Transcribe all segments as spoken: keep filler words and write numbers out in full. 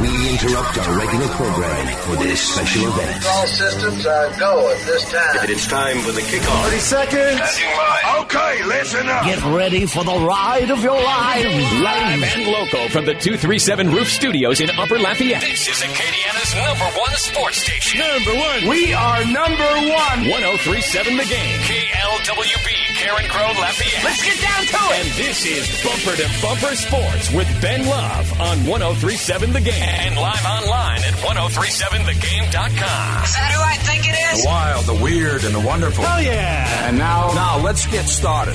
We interrupt our regular programming for this special event. All systems are go at this time. And it's time for the kickoff. thirty seconds. Okay, listen up. Get ready for the ride of your lives. Live and local from the two three seven Roof Studios in Upper Lafayette. This is Acadiana's number one sports station. Number one. We are number one. one oh three point seven The Game. K L W B, Karen Crow, Lafayette. Let's get down to it. And this is Bumper to Bumper Sports with Ben Love on one oh three point seven The Game. And live online at ten thirty-seven the game dot com. Is that who I think it is? The wild, the weird, and the wonderful. Hell yeah. And now, now let's get started.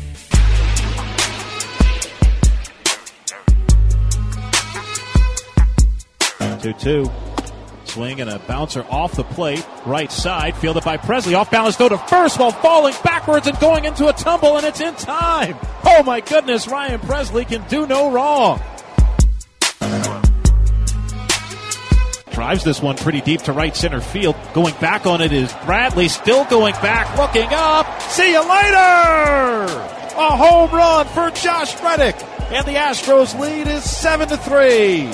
two two. Swing and a bouncer off the plate. Right side. Fielded by Presley. Off balance. Go to first while falling backwards and going into a tumble, and it's in time. Oh, my goodness. Ryan Presley can do no wrong. Drives this one pretty deep to right center field. Going back on it is Bradley. Still going back. Looking up. See you later. A home run for Josh Reddick. And the Astros lead is seven to three.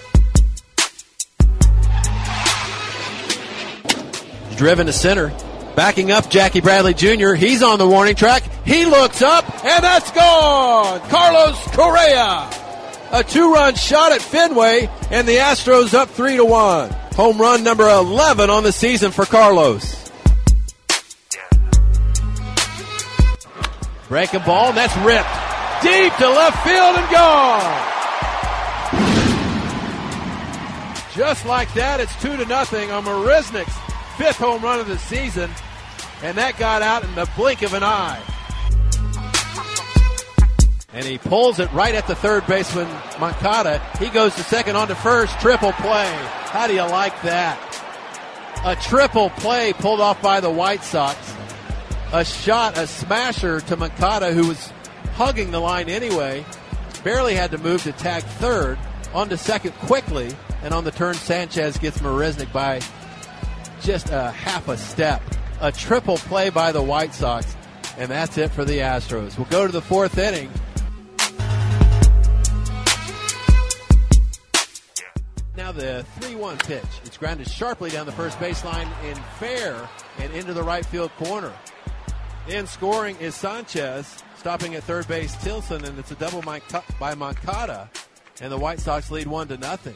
Driven to center. Backing up Jackie Bradley Junior He's on the warning track. He looks up, and that's gone. Carlos Correa. A two-run shot at Fenway, and the Astros up three to one. Home run number eleven on the season for Carlos. Breaking ball, and that's ripped. Deep to left field and gone. Just like that, it's two to nothing on Marisnik's fifth home run of the season, and that got out in the blink of an eye. And he pulls it right at the third baseman, Moncada. He goes to second on to first. Triple play. How do you like that? A triple play pulled off by the White Sox. A shot, a smasher to Moncada, who was hugging the line anyway. Barely had to move to tag third. On to second quickly. And on the turn, Sanchez gets Marisnik by just a half a step. A triple play by the White Sox. And that's it for the Astros. We'll go to the fourth inning. Now the three one pitch. It's grounded sharply down the first baseline in fair and into the right field corner. In scoring is Sanchez, stopping at third base Tilson, and it's a double by Moncada, and the White Sox lead one to nothing.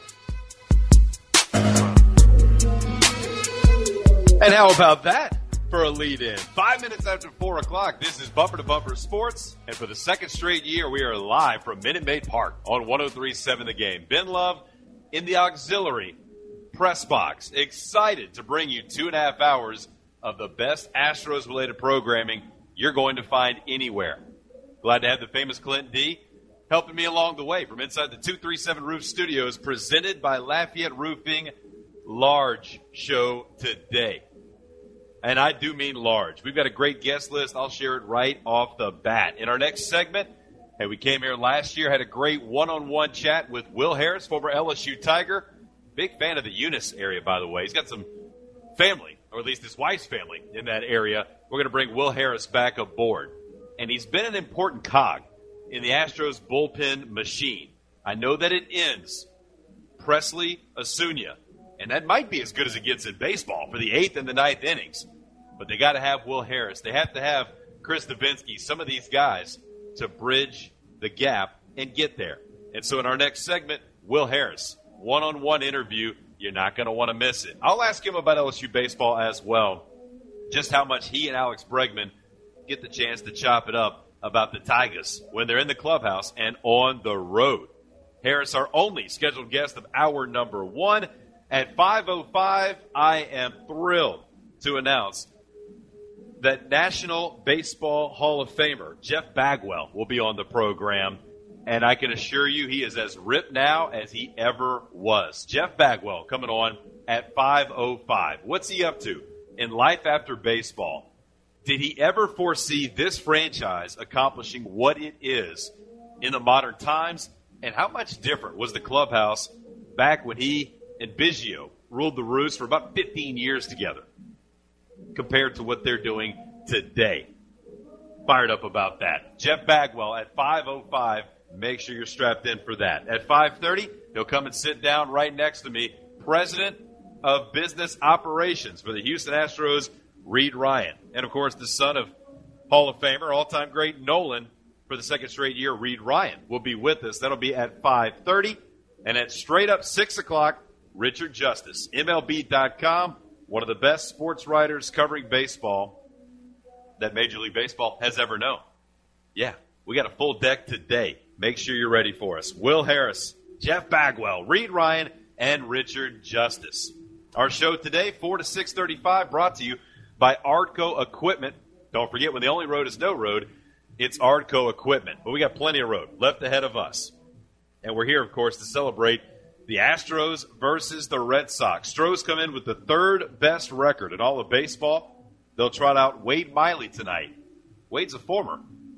And how about that for a lead-in? Five minutes after four o'clock, this is Bumper to Bumper Sports, and for the second straight year, we are live from Minute Maid Park on one oh three point seven The Game. Ben Love in the auxiliary press box, excited to bring you two and a half hours of the best Astros-related programming you're going to find anywhere. Glad to have the famous Clint D helping me along the way from inside the two three seven Roof Studios, presented by Lafayette Roofing. Large show today. And I do mean large. We've got a great guest list. I'll share it right off the bat. In our next segment, hey, we came here last year, had a great one-on-one chat with Will Harris, former L S U Tiger. Big fan of the Eunice area, by the way. He's got some family, or at least his wife's family, in that area. We're going to bring Will Harris back aboard. And he's been an important cog in the Astros bullpen machine. I know that it ends Presley Acuna, and that might be as good as it gets in baseball for the eighth and the ninth innings. But they got to have Will Harris. They have to have Chris Davinsky, some of these guys, to bridge the gap and get there. And so in our next segment, Will Harris, one-on-one interview. You're not going to want to miss it. I'll ask him about L S U baseball as well, just how much he and Alex Bregman get the chance to chop it up about the Tigers when they're in the clubhouse and on the road. Harris, our only scheduled guest of hour number one. At five oh five, I am thrilled to announce that National Baseball Hall of Famer Jeff Bagwell will be on the program, and I can assure you he is as ripped now as he ever was. Jeff Bagwell coming on at five oh five. What's he up to in life after baseball? Did he ever foresee this franchise accomplishing what it is in the modern times? And how much different was the clubhouse back when he and Biggio ruled the roost for about fifteen years together compared to what they're doing today? Fired up about that. Jeff Bagwell at five oh five. Make sure you're strapped in for that. At five thirty, He'll come and sit down right next to me, President of Business Operations for the Houston Astros, Reid Ryan. And, of course, the son of Hall of Famer, all-time great Nolan, for the second straight year, Reid Ryan will be with us. That'll be at five thirty. And at straight up six o'clock, Richard Justice, M L B dot com, one of the best sports writers covering baseball that Major League Baseball has ever known. Yeah, we got a full deck today. Make sure you're ready for us. Will Harris, Jeff Bagwell, Reid Ryan, and Richard Justice. Our show today, four to six thirty-five, brought to you by Ardco Equipment. Don't forget, when the only road is no road, it's Ardco Equipment. But we got plenty of road left ahead of us. And we're here, of course, to celebrate the Astros versus the Red Sox. Astros come in with the third best record in all of baseball. They'll trot out Wade Miley tonight. Wade's a former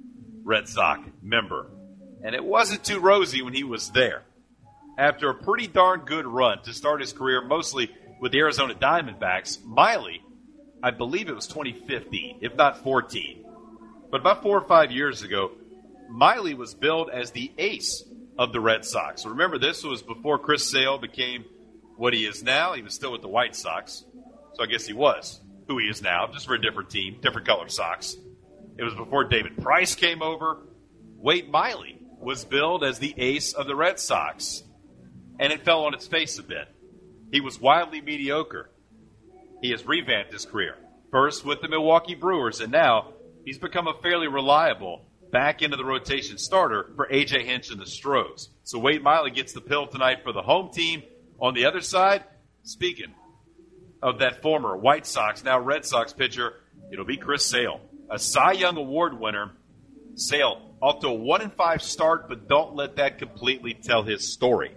Red Sox member. And it wasn't too rosy when he was there. After a pretty darn good run to start his career, mostly with the Arizona Diamondbacks, Miley, I believe it was twenty fifteen, if not fourteen. But about four or five years ago, Miley was billed as the ace of the Red Sox. Remember, this was before Chris Sale became what he is now. He was still with the White Sox. So I guess he was who he is now, just for a different team, different color socks. It was before David Price came over. Wade Miley was billed as the ace of the Red Sox. And it fell on its face a bit. He was wildly mediocre. He has revamped his career. First with the Milwaukee Brewers, and now he's become a fairly reliable back into the rotation starter for A J Hinch and the Stros. So Wade Miley gets the pill tonight for the home team. On the other side, speaking of that former White Sox, now Red Sox pitcher, it'll be Chris Sale, a Cy Young Award winner. Sale off to a one and five start, but don't let that completely tell his story.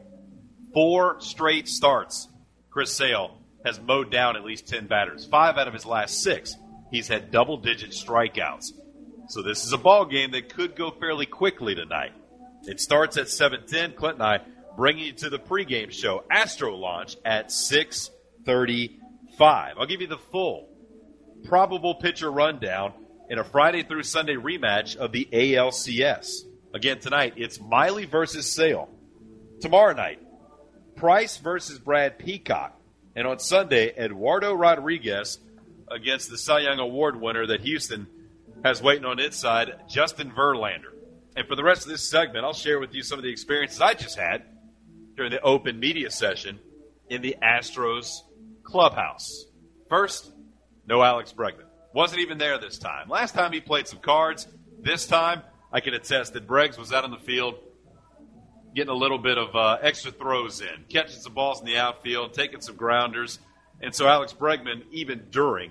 Four straight starts, Chris Sale has mowed down at least ten batters. Five out of his last six, he's had double-digit strikeouts. So this is a ball game that could go fairly quickly tonight. It starts at seven ten. Clint and I bringing you to the pregame show, Astro Launch, at six thirty-five. I'll give you the full probable pitcher rundown in a Friday through Sunday rematch of the A L C S. Again, tonight, it's Miley versus Sale. Tomorrow night, Price versus Brad Peacock. And on Sunday, Eduardo Rodriguez against the Cy Young Award winner that Houston has waiting on its side, Justin Verlander. And for the rest of this segment, I'll share with you some of the experiences I just had during the open media session in the Astros clubhouse. First, no Alex Bregman. Wasn't even there this time. Last time he played some cards. This time, I can attest that Breggs was out on the field getting a little bit of uh, extra throws in, catching some balls in the outfield, taking some grounders. And so Alex Bregman, even during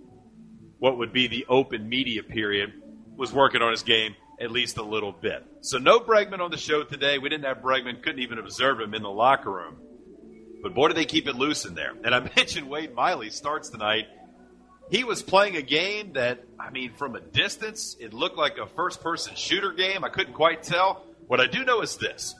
what would be the open media period, was working on his game at least a little bit. So no Bregman on the show today. We didn't have Bregman, couldn't even observe him in the locker room. But boy, did they keep it loose in there. And I mentioned Wade Miley starts tonight. He was playing a game that, I mean, from a distance, it looked like a first-person shooter game. I couldn't quite tell. What I do know is this.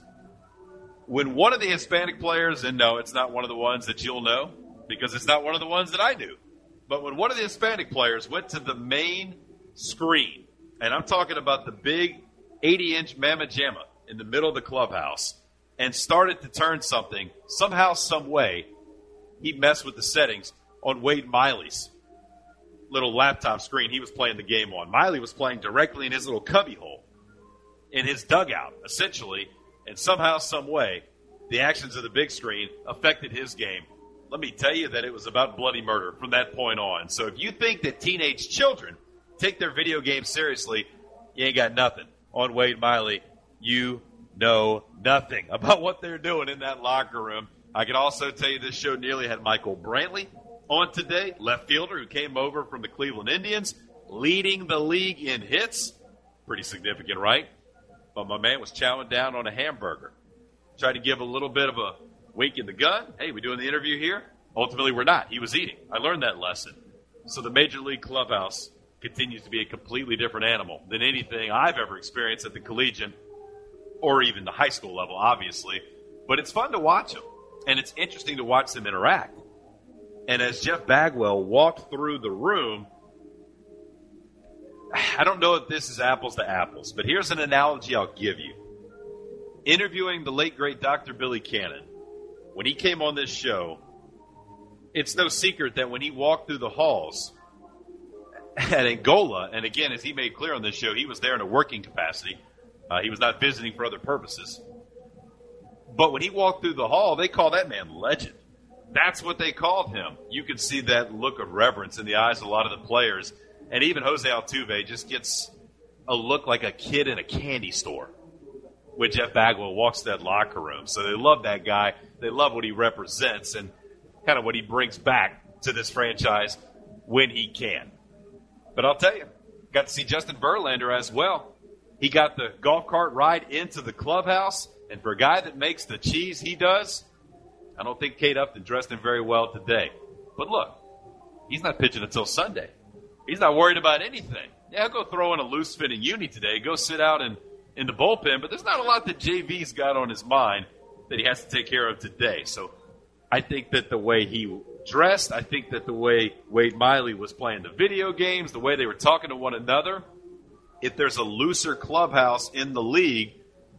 When one of the Hispanic players, and no, it's not one of the ones that you'll know, because it's not one of the ones that I knew, but when one of the Hispanic players went to the main screen, and I'm talking about the big eighty-inch Mamma Jamma in the middle of the clubhouse, and started to turn something, somehow, some way, he messed with the settings on Wade Miley's little laptop screen he was playing the game on. Miley was playing directly in his little cubbyhole, in his dugout, essentially, and somehow, some way, the actions of the big screen affected his game. Let me tell you that it was about bloody murder from that point on. So if you think that teenage children take their video games seriously, you ain't got nothing on Wade Miley. You know nothing about what they're doing in that locker room. I can also tell you this show nearly had Michael Brantley on today, left fielder who came over from the Cleveland Indians, leading the league in hits. Pretty significant, right? But my man was chowing down on a hamburger. Tried to give a little bit of a wink in the gun. Hey, we doing the interview here? Ultimately, we're not. He was eating. I learned that lesson. So the Major League clubhouse continues to be a completely different animal than anything I've ever experienced at the collegiate or even the high school level, obviously. But it's fun to watch them, and it's interesting to watch them interact. And as Jeff Bagwell walked through the room, I don't know if this is apples to apples, but here's an analogy I'll give you. interviewing the late, great Doctor Billy Cannon. When he came on this show, it's no secret that when he walked through the halls at Angola, and again, as he made clear on this show, he was there in a working capacity. Uh, he was not visiting for other purposes. But when he walked through the hall, they call that man legend. That's what they called him. You could see that look of reverence in the eyes of a lot of the players. And even Jose Altuve just gets a look like a kid in a candy store when Jeff Bagwell walks to that locker room. So they love that guy. They love what he represents and kind of what he brings back to this franchise when he can. But I'll tell you, got to see Justin Verlander as well. He got the golf cart ride into the clubhouse, and for a guy that makes the cheese he does, I don't think Kate Upton dressed him very well today. But look, he's not pitching until Sunday. He's not worried about anything. Yeah, he'll go throw in a loose-fitting uni today, go sit out in, in the bullpen, but there's not a lot that J V's got on his mind that he has to take care of today. So I think that the way he dressed, I think that the way Wade Miley was playing the video games, the way they were talking to one another, if there's a looser clubhouse in the league,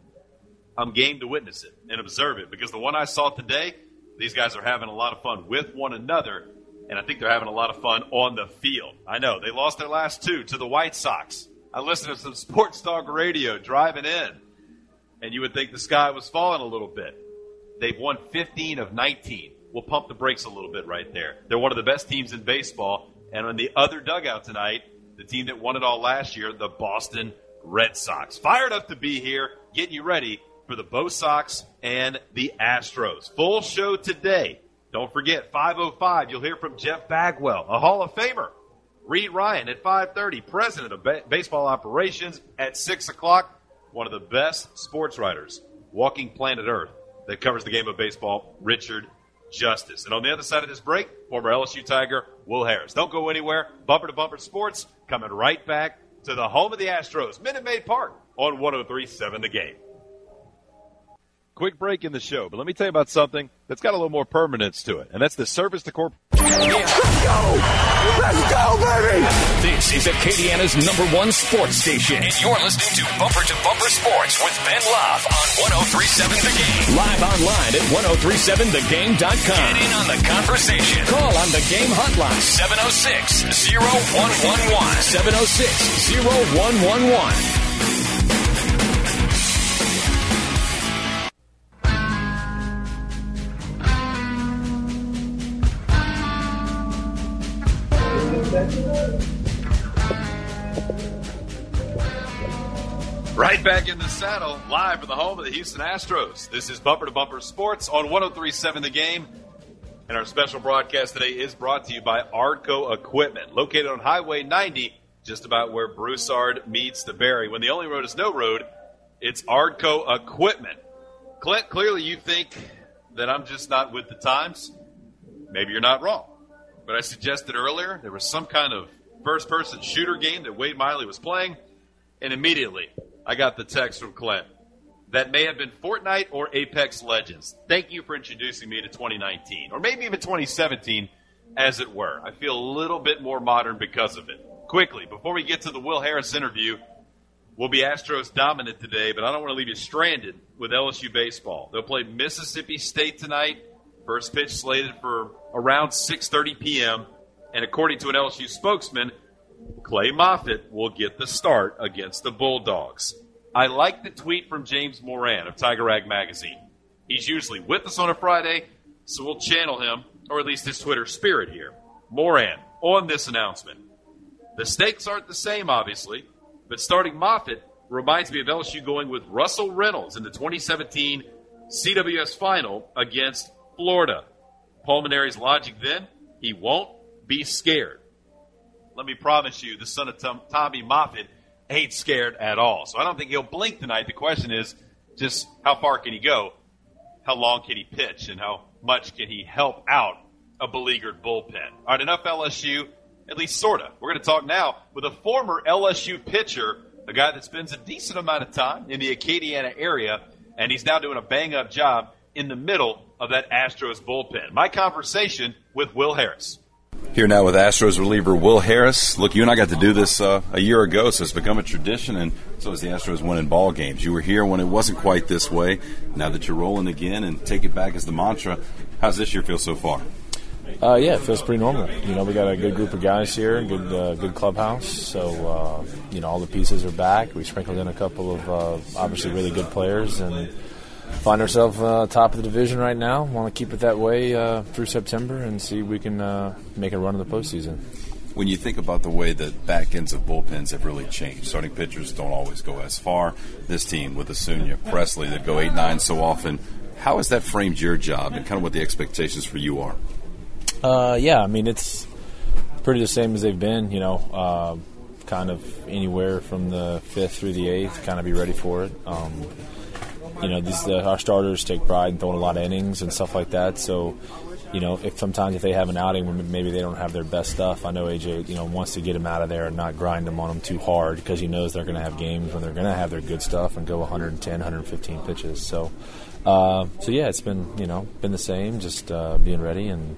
I'm game to witness it and observe it. Because the one I saw today, these guys are having a lot of fun with one another, and I think they're having a lot of fun on the field. I know, they lost their last two to the White Sox. I listened to some Sports Talk radio driving in, and you would think the sky was falling a little bit. They've won fifteen of nineteen. We'll pump the brakes a little bit right there. They're one of the best teams in baseball, and on the other dugout tonight, the team that won it all last year, the Boston Red Sox. Fired up to be here, getting you ready for the Bo Sox and the Astros. Full show today. Don't forget, five oh five, you'll hear from Jeff Bagwell, a Hall of Famer. Reed Ryan at five thirty, president of ba- baseball operations at six o'clock. One of the best sports writers walking planet Earth that covers the game of baseball, Richard Justice. And on the other side of this break, former L S U Tiger, Will Harris. Don't go anywhere. Bumper to Bumper Sports coming right back to the home of the Astros, Minute Maid Park on one oh three point seven The Game. Quick break in the show, but let me tell you about something that's got a little more permanence to it, and that's the service to corp. Let's go! Let's go, baby! This is Acadiana's number one sports station. And you're listening to Bumper to Bumper Sports with Ben Love on one oh three point seven The Game. Live online at ten thirty-seven the game dot com. Get in on the conversation. Call on the game hotline. seven oh six, oh one one one. seven oh six, oh one one one. Right back in the saddle, live from the home of the Houston Astros. This is Bumper to Bumper Sports on one oh three point seven The Game. And our special broadcast today is brought to you by Ardco Equipment, located on Highway ninety, just about where Broussard meets the Berry. When the only road is no road, it's Ardco Equipment. Clint, clearly you think that I'm just not with the times. Maybe you're not wrong. But I suggested earlier there was some kind of first-person shooter game that Wade Miley was playing, and immediately I got the text from Clint. That may have been Fortnite or Apex Legends. Thank you for introducing me to twenty nineteen, or maybe even twenty seventeen, as it were. I feel a little bit more modern because of it. Quickly, before we get to the Will Harris interview, we'll be Astros dominant today, but I don't want to leave you stranded with L S U baseball. They'll play Mississippi State tonight. First pitch slated for around six thirty p.m., and according to an L S U spokesman, Clay Moffitt will get the start against the Bulldogs. I like the tweet from James Moran of Tiger Rag Magazine. He's usually with us on a Friday, so we'll channel him, or at least his Twitter spirit here. Moran, on this announcement. The stakes aren't the same, obviously, but starting Moffitt reminds me of L S U going with Russell Reynolds in the twenty seventeen C W S Final against Florida. Pulmonary's logic then, he won't be scared. Let me promise you, the son of Tom, Tommy Moffitt ain't scared at all. So I don't think he'll blink tonight. The question is just how far can he go? How long can he pitch? And how much can he help out a beleaguered bullpen? All right, enough L S U, at least sort of. We're going to talk now with a former L S U pitcher, a guy that spends a decent amount of time in the Acadiana area, and he's now doing a bang-up job in the middle of that Astros bullpen. My conversation with Will Harris. Here now with Astros reliever Will Harris. Look, you and I got to do this uh, a year ago, so it's become a tradition, and so is the Astros winning ball games. You were here when it wasn't quite this way. Now that you're rolling again and take it back as the mantra, how's this year feel so far? Uh, yeah, it feels pretty normal. You know, we got a good group of guys here, good uh, good clubhouse. So, uh, you know, all the pieces are back. We sprinkled in a couple of uh, obviously really good players and find ourselves uh, top of the division right now. Want to keep it that way uh, through September and see if we can uh, make a run of the postseason. When you think about the way that back ends of bullpens have really changed, starting pitchers don't always go as far. This team with Acuna, Presley, that go eight nine so often. How has that framed your job and kind of what the expectations for you are? Uh, yeah, I mean, it's pretty the same as they've been, you know, uh, kind of anywhere from the fifth through the eighth, kind of be ready for it. Um, you know, these uh, our starters take pride in throwing a lot of innings and stuff like that. So, you know, if sometimes if they have an outing where maybe they don't have their best stuff, I know A J, you know, wants to get them out of there and not grind them on them too hard because he knows they're going to have games when they're going to have their good stuff and go one ten, one fifteen pitches. So, uh, so yeah, it's been, you know, been the same, just uh, being ready and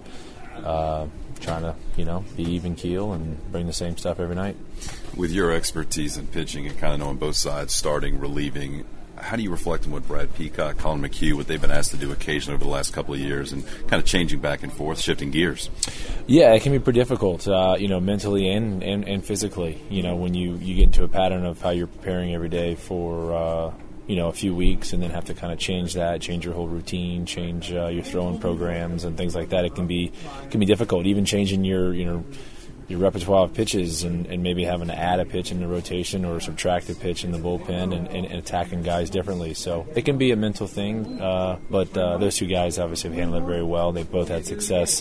uh, trying to, you know, be even keel and bring the same stuff every night. With your expertise in pitching and kind of knowing both sides, starting, relieving, how do you reflect on what Brad Peacock, Colin McHugh, what they've been asked to do occasionally over the last couple of years and kind of changing back and forth, shifting gears? Yeah, it can be pretty difficult, uh, you know, mentally and, and, and physically, you know, when you, you get into a pattern of how you're preparing every day for, uh, you know, a few weeks and then have to kind of change that, change your whole routine, change uh, your throwing programs and things like that. It can be can be difficult, even changing your, you know, your repertoire of pitches and, and maybe having to add a pitch in the rotation or subtract a pitch in the bullpen and, and, and attacking guys differently. So it can be a mental thing, uh, but uh, those two guys obviously have handled it very well. They've both had success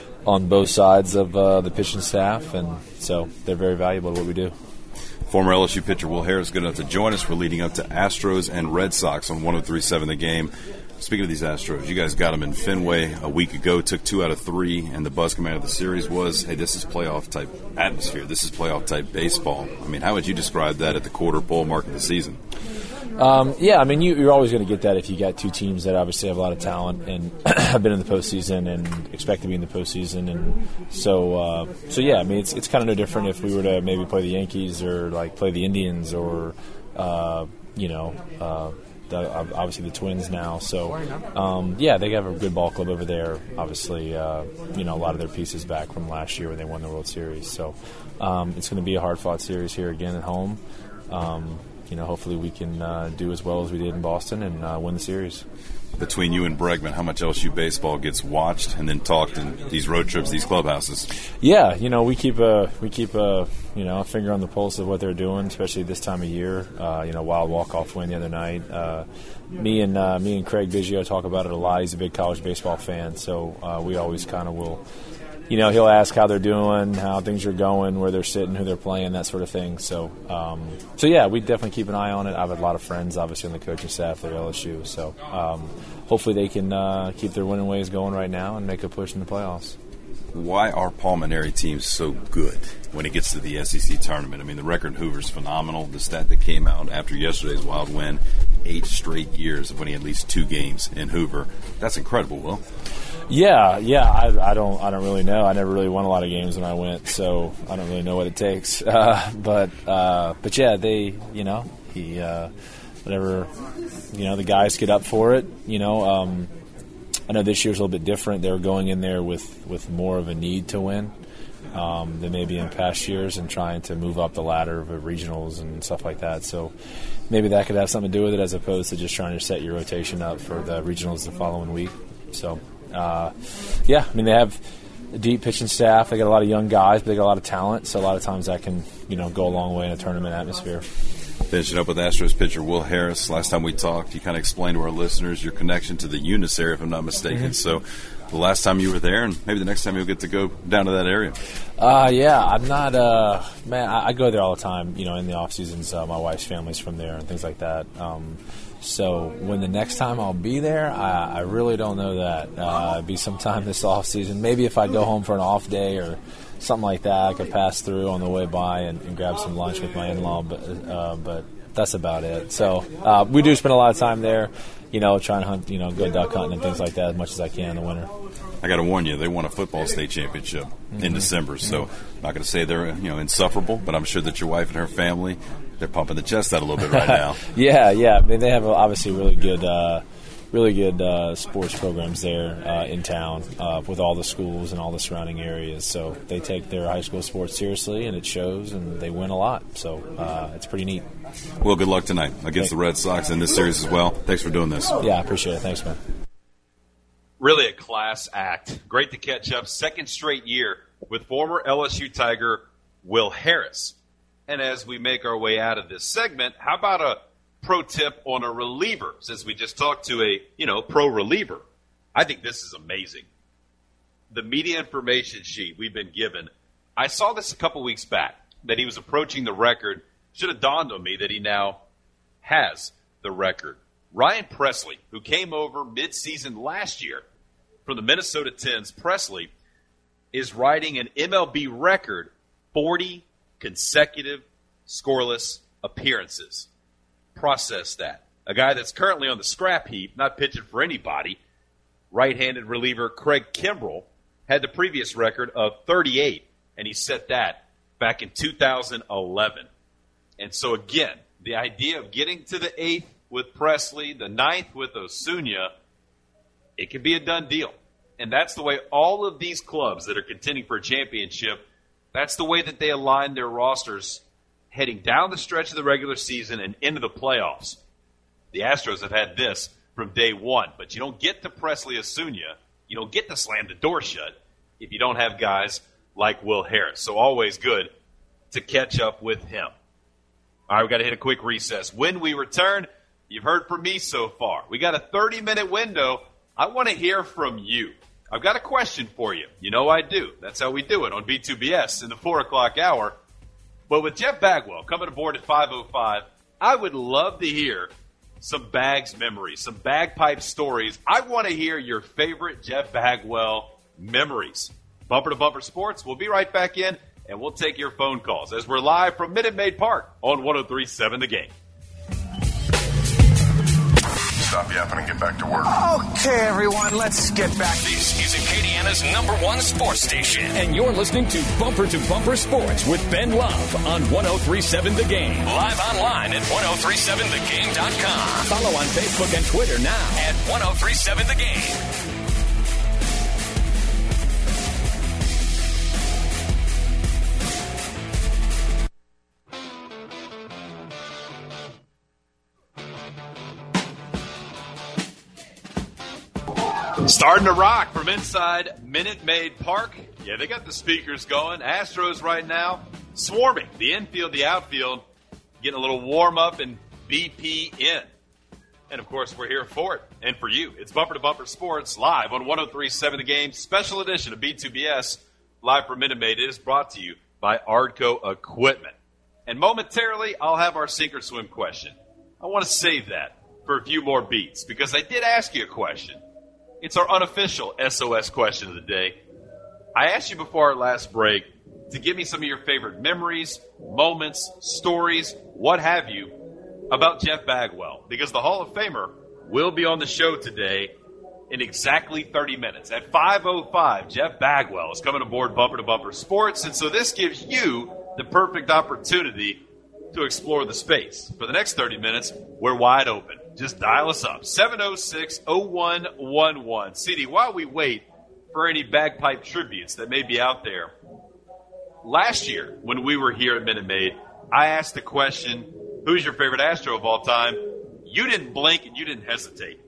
on both sides of uh, the pitching staff, and so they're very valuable to what we do. Former L S U pitcher Will Harris good enough to join us. We're leading up to Astros and Red Sox on one oh three point seven The Game. Speaking of these Astros, you guys got them in Fenway a week ago, took two out of three, and the buzz coming out of the series was, hey, this is playoff-type atmosphere. This is playoff-type baseball. I mean, how would you describe that at the quarter pole mark of the season? Um, yeah, I mean, you, you're always going to get that if you got two teams that obviously have a lot of talent and have been in the postseason and expect to be in the postseason. And so, uh, so yeah, I mean, it's it's kind of no different if we were to maybe play the Yankees or, like, play the Indians or, uh, you know, uh, The, obviously the Twins now. So, um, yeah, they have a good ball club over there. Obviously, uh, you know, a lot of their pieces back from last year when they won the World Series. So um, it's going to be a hard-fought series here again at home. Um, you know, hopefully we can uh, do as well as we did in Boston and uh, win the series. Between you and Bregman, how much L S U baseball gets watched and then talked in these road trips, these clubhouses? Yeah, you know, we keep a we keep a you know a finger on the pulse of what they're doing, especially this time of year. Uh, you know, wild walk off win the other night. Uh, me and uh, me and Craig Biggio talk about it a lot. He's a big college baseball fan, so uh, we always kind of will. You know, he'll ask how they're doing, how things are going, where they're sitting, who they're playing, that sort of thing. So, um, so yeah, we definitely keep an eye on it. I have a lot of friends, obviously, on the coaching staff at L S U. So, um, hopefully they can uh, keep their winning ways going right now and make a push in the playoffs. Why are Palminary teams so good when it gets to the S E C tournament? I mean, the record in Hoover's phenomenal. The stat that came out after yesterday's wild win, eight straight years of winning at least two games in Hoover. That's incredible, Will. Yeah, yeah. I, I don't, I don't really know. I never really won a lot of games when I went, so I don't really know what it takes. Uh, but, uh, but yeah, they, you know, he, uh, whatever, you know, the guys get up for it. You know, um, I know this year's a little bit different. They were going in there with, with more of a need to win um, than maybe in past years, and trying to move up the ladder of regionals and stuff like that. So maybe that could have something to do with it, as opposed to just trying to set your rotation up for the regionals the following week. So. Uh, yeah, I mean, they have a deep pitching staff. They got a lot of young guys, but they got a lot of talent. So a lot of times that can, you know, go a long way in a tournament atmosphere. Finishing up with Astros pitcher Will Harris. Last time we talked, you kind of explained to our listeners your connection to the Eunice area, if I'm not mistaken. Mm-hmm. So the last time you were there, and maybe the next time you'll get to go down to that area. Uh, yeah, I'm not, uh, man, I, I go there all the time, you know, in the off seasons. Uh, my wife's family's from there and things like that. Um, So when the next time I'll be there, I, I really don't know that. Uh, it'd be sometime this off season. Maybe if I go home for an off day or something like that, I could pass through on the way by and, and grab some lunch with my in-law. But uh, but that's about it. So uh, we do spend a lot of time there. you know, trying to hunt, you know, go duck hunting and things like that as much as I can in the winter. I got to warn you, they won a football state championship mm-hmm. in December, so I'm not going to say they're, you know, insufferable, but I'm sure that your wife and her family, they're pumping the chest out a little bit right now. yeah, yeah. I mean, they have obviously really good, uh, really good uh, sports programs there uh, in town uh, with all the schools and all the surrounding areas. So they take their high school sports seriously, and it shows, and they win a lot. So uh, it's pretty neat. Well, good luck tonight against Thank the Red Sox in this series as well. Thanks for doing this. Yeah, I appreciate it. Thanks, man. Really a class act. Great to catch up. Second straight year with former L S U Tiger Will Harris. And as we make our way out of this segment, how about a pro tip on a reliever? Since we just talked to a, you know, pro reliever. I think this is amazing. The media information sheet we've been given, I saw this a couple weeks back, that he was approaching the record. Should have dawned on me that he now has the record. Ryan Pressly, who came over midseason last year from the Minnesota Twins, Pressly is riding an M L B record, forty consecutive scoreless appearances. Process that. A guy that's currently on the scrap heap, not pitching for anybody, right-handed reliever Craig Kimbrell had the previous record of thirty-eight, and he set that back in two thousand eleven. And so again, the idea of getting to the eighth with Pressly, the ninth with Osuna, it can be a done deal. And that's the way all of these clubs that are contending for a championship, that's the way that they align their rosters heading down the stretch of the regular season and into the playoffs. The Astros have had this from day one, but you don't get to Pressly Osuna, you don't get to slam the door shut if you don't have guys like Will Harris. So always good to catch up with him. All right, we've got to hit a quick recess. When we return, you've heard from me so far. We got a thirty-minute window. I want to hear from you. I've got a question for you. You know I do. That's how we do it on B two B S in the four o'clock hour. But with Jeff Bagwell coming aboard at five oh five, I would love to hear some Bags memories, some bagpipe stories. I want to hear your favorite Jeff Bagwell memories. Bumper to Bumper Sports, we'll be right back in, and we'll take your phone calls as we're live from Minute Maid Park on one oh three point seven The Game. Stop yapping and get back to work. Okay, everyone, let's get back. This is Acadiana's number one sports station. And you're listening to Bumper to Bumper Sports with Ben Love on one oh three point seven The Game. Live online at ten thirty-seven the game dot com. Follow on Facebook and Twitter now at ten thirty-seven The Game. Starting to rock from inside Minute Maid Park. Yeah, they got the speakers going. Astros right now swarming the infield, the outfield, getting a little warm up and B P in. And, of course, we're here for it and for you. It's Bumper to Bumper Sports live on one oh three point seven The Game. Special edition of B two B S live from Minute Maid. It is brought to you by Ardco Equipment. And momentarily, I'll have our sink or swim question. I want to save that for a few more beats because I did ask you a question. It's our unofficial S O S question of the day. I asked you before our last break to give me some of your favorite memories, moments, stories, what have you, about Jeff Bagwell. Because the Hall of Famer will be on the show today in exactly thirty minutes. At five oh five, Jeff Bagwell is coming aboard Bumper to Bumper Sports. And so this gives you the perfect opportunity to explore the space. For the next thirty minutes, we're wide open. Just dial us up, seven oh six, oh one one one. C D, while we wait for any bagpipe tributes that may be out there, last year when we were here at Minute Maid, I asked the question, who's your favorite Astro of all time? You didn't blink and you didn't hesitate.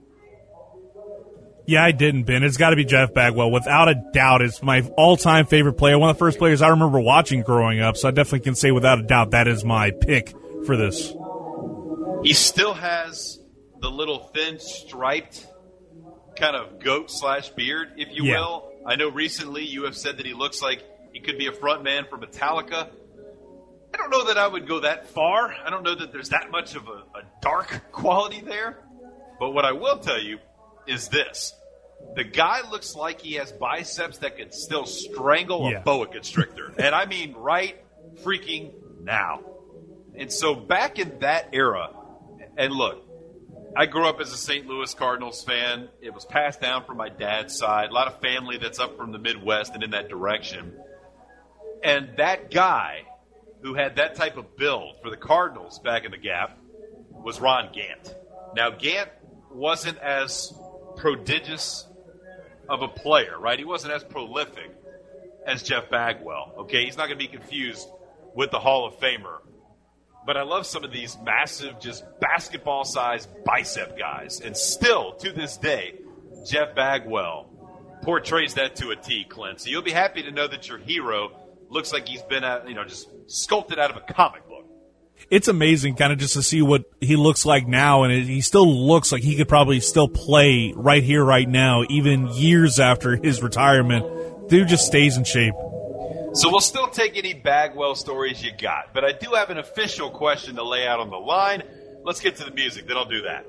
Yeah, I didn't, Ben. It's got to be Jeff Bagwell. Without a doubt, it's my all-time favorite player. One of the first players I remember watching growing up, so I definitely can say without a doubt that is my pick for this. He still has the little thin striped kind of goat slash beard, if you yeah. will. I know recently you have said that he looks like he could be a front man for Metallica. I don't know that I would go that far. I don't know that there's that much of a, a dark quality there. But what I will tell you is this. The guy looks like he has biceps that could still strangle yeah. a boa constrictor. And I mean right freaking now. And so back in that era, and look, I grew up as a Saint Louis Cardinals fan. It was passed down from my dad's side. A lot of family that's up from the Midwest and in that direction. And that guy who had that type of build for the Cardinals back in the Gap was Ron Gant. Now, Gant wasn't as prodigious of a player, right? He wasn't as prolific as Jeff Bagwell, okay? He's not going to be confused with the Hall of Famer. But I love some of these massive, just basketball-sized bicep guys. And still, to this day, Jeff Bagwell portrays that to a T, Clint. So you'll be happy to know that your hero looks like he's been, out, you know, just sculpted out of a comic book. It's amazing kind of just to see what he looks like now, and it, he still looks like he could probably still play right here, right now, even years after his retirement. Dude just stays in shape. So we'll still take any Bagwell stories you got, but I do have an official question to lay out on the line. Let's get to the music, then I'll do that.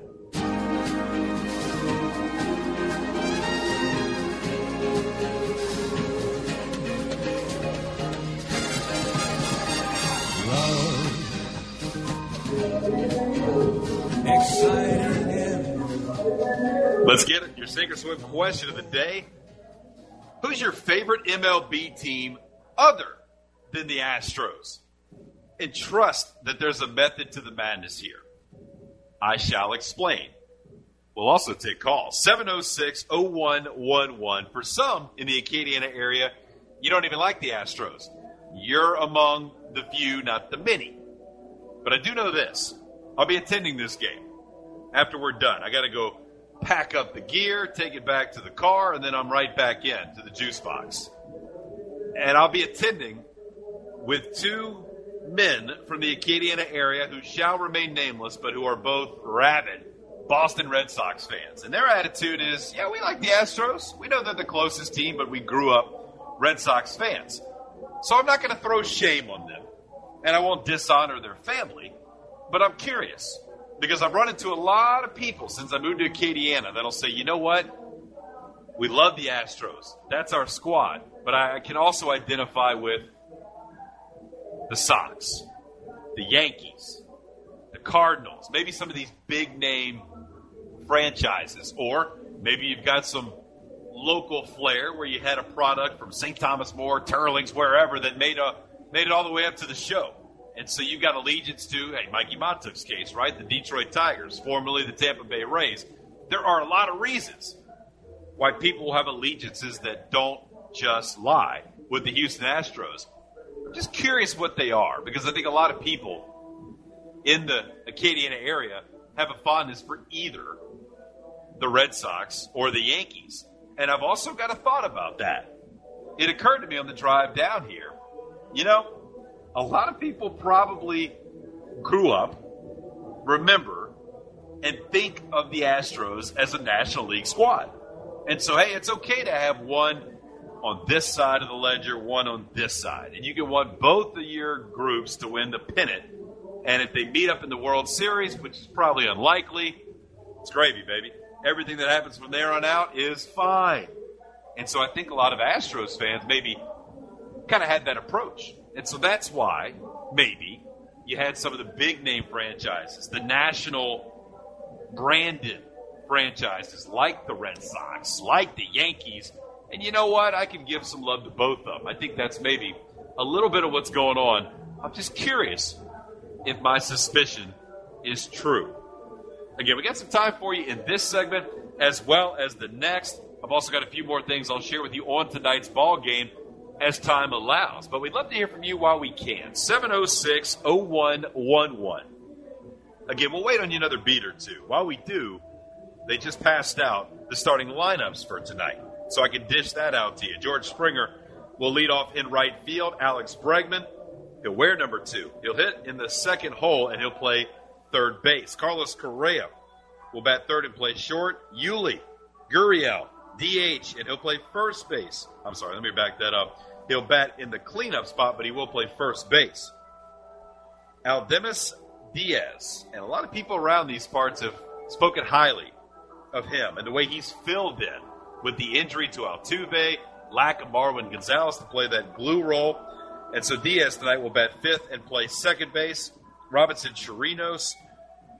Let's get it. Your sink or swim question of the day. Who's your favorite M L B team other than the Astros? And trust that there's a method to the madness here. I shall explain. We'll also take calls. seven oh six, oh one one one. For some in the Acadiana area, you don't even like the Astros. You're among the few, not the many. But I do know this. I'll be attending this game after we're done. I got to go pack up the gear, take it back to the car, and then I'm right back in to the juice box. And I'll be attending with two men from the Acadiana area who shall remain nameless, but who are both rabid Boston Red Sox fans. And their attitude is, yeah, we like the Astros. We know they're the closest team, but we grew up Red Sox fans. So I'm not going to throw shame on them, and I won't dishonor their family, but I'm curious. Because I've run into a lot of people since I moved to Acadiana that'll say, you know what? We love the Astros. That's our squad. But I can also identify with the Sox, the Yankees, the Cardinals, maybe some of these big-name franchises. Or maybe you've got some local flair where you had a product from Saint Thomas More, Turlings, wherever, that made, a, made it all the way up to the show. And so you've got allegiance to, hey, Mikey Montuk's case, right? The Detroit Tigers, formerly the Tampa Bay Rays. There are a lot of reasons why people will have allegiances that don't just lie with the Houston Astros. I'm just curious what they are, because I think a lot of people in the Acadiana area have a fondness for either the Red Sox or the Yankees. And I've also got a thought about that. It occurred to me on the drive down here. You know, a lot of people probably grew up, remember, and think of the Astros as a National League squad. And so, hey, it's okay to have one on this side of the ledger, one on this side. And you can want both of your groups to win the pennant. And if they meet up in the World Series, which is probably unlikely, it's gravy, baby. Everything that happens from there on out is fine. And so I think a lot of Astros fans maybe kind of had that approach. And so that's why, maybe, you had some of the big-name franchises, the national branded franchises like the Red Sox, like the Yankees. And you know what? I can give some love to both of them. I think that's maybe a little bit of what's going on. I'm just curious if my suspicion is true. Again, we got some time for you in this segment as well as the next. I've also got a few more things I'll share with you on tonight's ball game as time allows. But we'd love to hear from you while we can. seven oh six, oh one one one. Again, we'll wait on you another beat or two. While we do, they just passed out the starting lineups for tonight. So I can dish that out to you. George Springer will lead off in right field. Alex Bregman, he'll wear number two. He'll hit in the second hole, and he'll play third base. Carlos Correa will bat third and play short. Yuli Gurriel, D H, and he'll play first base. I'm sorry, let me back that up. He'll bat in the cleanup spot, but he will play first base. Aldemus Diaz, and a lot of people around these parts have spoken highly of him and the way he's filled in with the injury to Altuve, lack of Marwin Gonzalez to play that glue role. And so Diaz tonight will bat fifth and play second base. Robinson Chirinos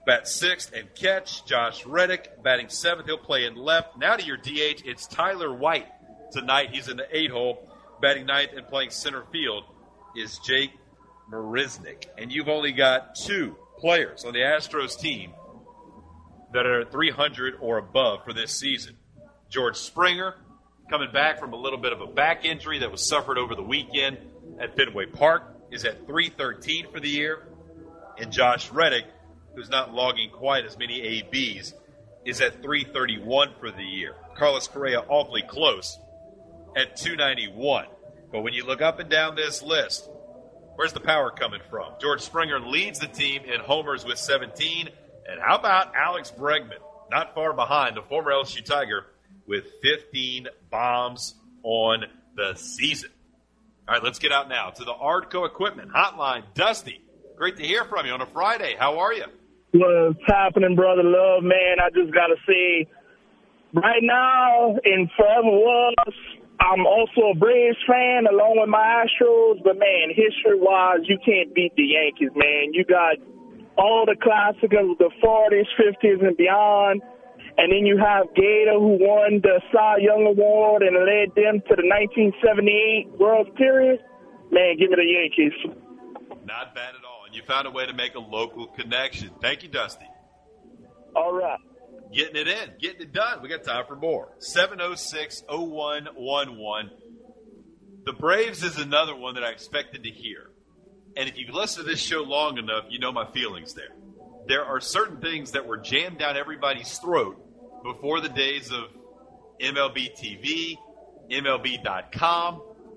bat sixth and catch. Josh Reddick batting seventh. He'll play in left. Now to your D H, it's Tyler White tonight. He's in the eight hole. Batting ninth and playing center field is Jake Marisnick. And you've only got two players on the Astros team that are three hundred or above for this season. George Springer, coming back from a little bit of a back injury that was suffered over the weekend at Fenway Park, is at three thirteen for the year. And Josh Reddick, who's not logging quite as many A Bs, is at three thirty-one for the year. Carlos Correa awfully close at two ninety-one. But when you look up and down this list, where's the power coming from? George Springer leads the team in homers with seventeen. And how about Alex Bregman, not far behind, the former L S U Tiger, with fifteen bombs on the season. All right, let's get out now to the Ardco Equipment Hotline. Dusty, great to hear from you on a Friday. How are you? What's happening, Brother Love, man? I just got to say, right now, and forever was, I'm also a Braves fan along with my Astros, but, man, history-wise, you can't beat the Yankees, man. You got all the classics of the forties, fifties, and beyond. And then you have Gator, who won the Cy Young Award and led them to the nineteen seventy-eight World Series. Man, give me the Yankees. Not bad at all. And you found a way to make a local connection. Thank you, Dusty. All right. Getting it in. Getting it done. We got time for more. seven oh six oh one one one. The Braves is another one that I expected to hear. And if you've listened to this show long enough, you know my feelings there. There are certain things that were jammed down everybody's throat before the days of M L B T V, M L B dot com.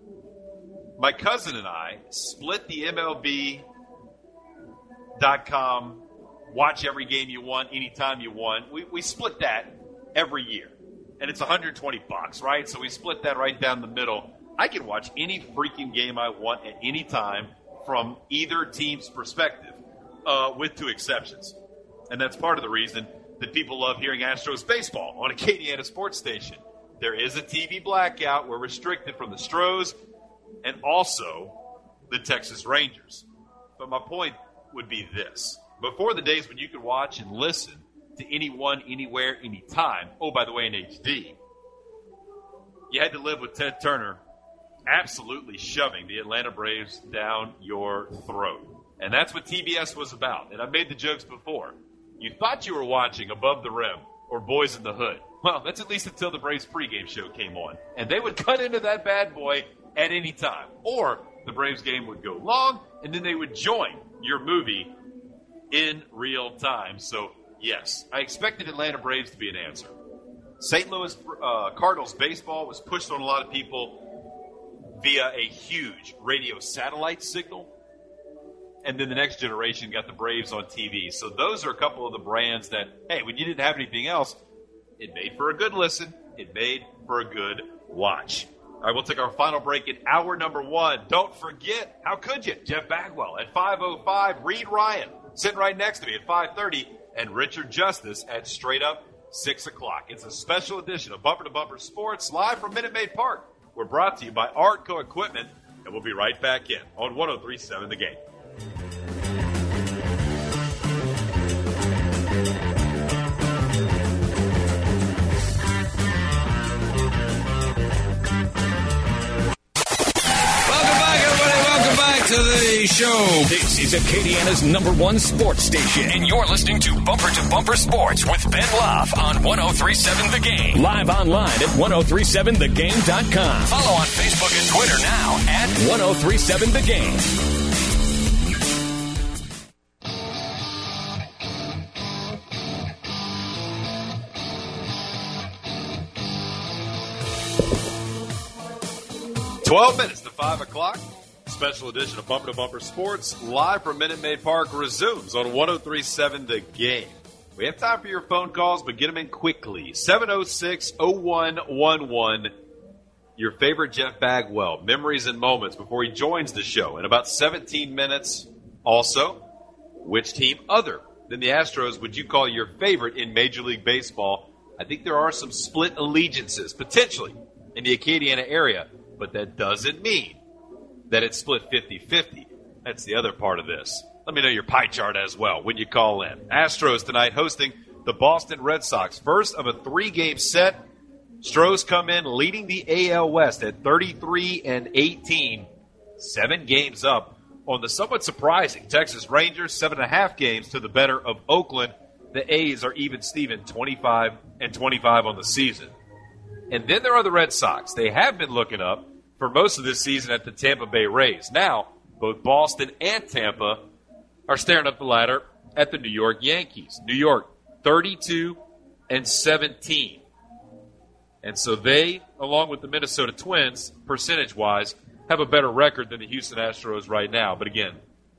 My cousin and I split the M L B dot com, watch every game you want, anytime you want. We, we split that every year. And it's one hundred twenty bucks, right? So we split that right down the middle. I can watch any freaking game I want at any time from either team's perspective. Uh, with two exceptions. And that's part of the reason that people love hearing Astros baseball on Acadiana Sports Station. There is a T V blackout. We're restricted from the Stros and also the Texas Rangers. But my point would be this. Before the days when you could watch and listen to anyone, anywhere, anytime, oh, by the way, in H D, you had to live with Ted Turner absolutely shoving the Atlanta Braves down your throat. And that's what T B S was about. And I've made the jokes before. You thought you were watching Above the Rim or Boys in the Hood. Well, that's at least until the Braves pregame show came on. And they would cut into that bad boy at any time. Or the Braves game would go long, and then they would join your movie in real time. So, yes, I expected Atlanta Braves to be an answer. Saint Louis uh, Cardinals baseball was pushed on a lot of people via a huge radio satellite signal. And then the next generation got the Braves on T V. So those are a couple of the brands that, hey, when you didn't have anything else, it made for a good listen. It made for a good watch. All right, we'll take our final break in hour number one. Don't forget, how could you? Jeff Bagwell at five oh five, Reed Ryan sitting right next to me at five thirty, and Richard Justice at straight up six o'clock. It's a special edition of Bumper to Bumper Sports live from Minute Maid Park. We're brought to you by Ardco Equipment, and we'll be right back in on one oh three point seven The Game. To the show. This is Acadiana's number one sports station, and you're listening to Bumper to Bumper Sports with Ben Love on one oh three point seven The Game. Live online at ten thirty-seven the game dot com. Follow on Facebook and Twitter now at ten thirty-seven The Game. twelve minutes to five o'clock. Special edition of Bumper to Bumper Sports live from Minute Maid Park resumes on ten thirty-seven The Game. We have time for your phone calls, but get them in quickly. seven oh six oh one one one. Your favorite Jeff Bagwell, memories and moments before he joins the show in about seventeen minutes. Also, which team other than the Astros would you call your favorite in Major League Baseball? I think there are some split allegiances, potentially, in the Acadiana area, but that doesn't mean that it's split fifty-fifty. That's the other part of this. Let me know your pie chart as well when you call in. Astros tonight hosting the Boston Red Sox. First of a three-game set. Stros come in leading the A L West at thirty-three and eighteen. Seven games up on the somewhat surprising Texas Rangers. Seven and a half games to the better of Oakland. The A's are even Steven, twenty-five and twenty-five on the season. And then there are the Red Sox. They have been looking up for most of this season at the Tampa Bay Rays. Now, both Boston and Tampa are staring up the ladder at the New York Yankees. New York, thirty-two and seventeen. And so they, along with the Minnesota Twins, percentage-wise, have a better record than the Houston Astros right now. But again,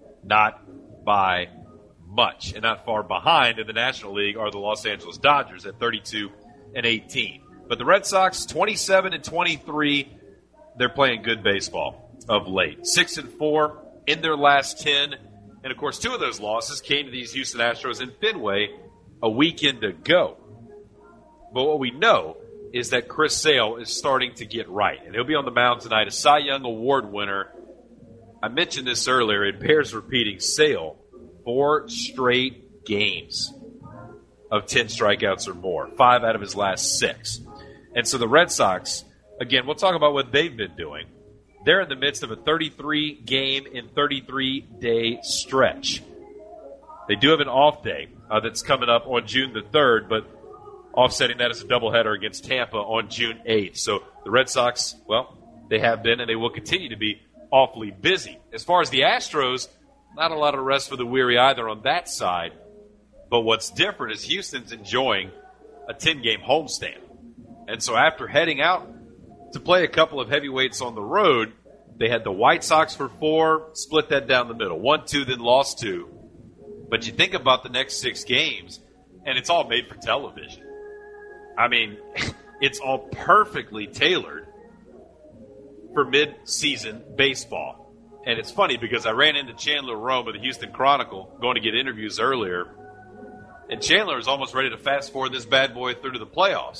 not by much. And not far behind in the National League are the Los Angeles Dodgers at thirty-two and eighteen. But the Red Sox, twenty-seven and twenty-three, they're playing good baseball of late. Six and four in their last ten. And, of course, two of those losses came to these Houston Astros in Fenway a weekend ago. But what we know is that Chris Sale is starting to get right. And he'll be on the mound tonight, a Cy Young Award winner. I mentioned this earlier. It bears repeating. Sale, four straight games of ten strikeouts or more. Five out of his last six. And so the Red Sox, again, we'll talk about what they've been doing. They're in the midst of a thirty-three game and thirty-three day stretch. They do have an off day uh, that's coming up on June the third, but offsetting that is a doubleheader against Tampa on June eighth. So the Red Sox, well, they have been and they will continue to be awfully busy. As far as the Astros, not a lot of rest for the weary either on that side. But what's different is Houston's enjoying a ten-game homestand. And so after heading out to play a couple of heavyweights on the road, they had the White Sox for four, split that down the middle. One, two, then lost two. But you think about the next six games, and it's all made for television. I mean, it's all perfectly tailored for mid-season baseball. And it's funny because I ran into Chandler Rome of the Houston Chronicle going to get interviews earlier, and Chandler is almost ready to fast forward this bad boy through to the playoffs.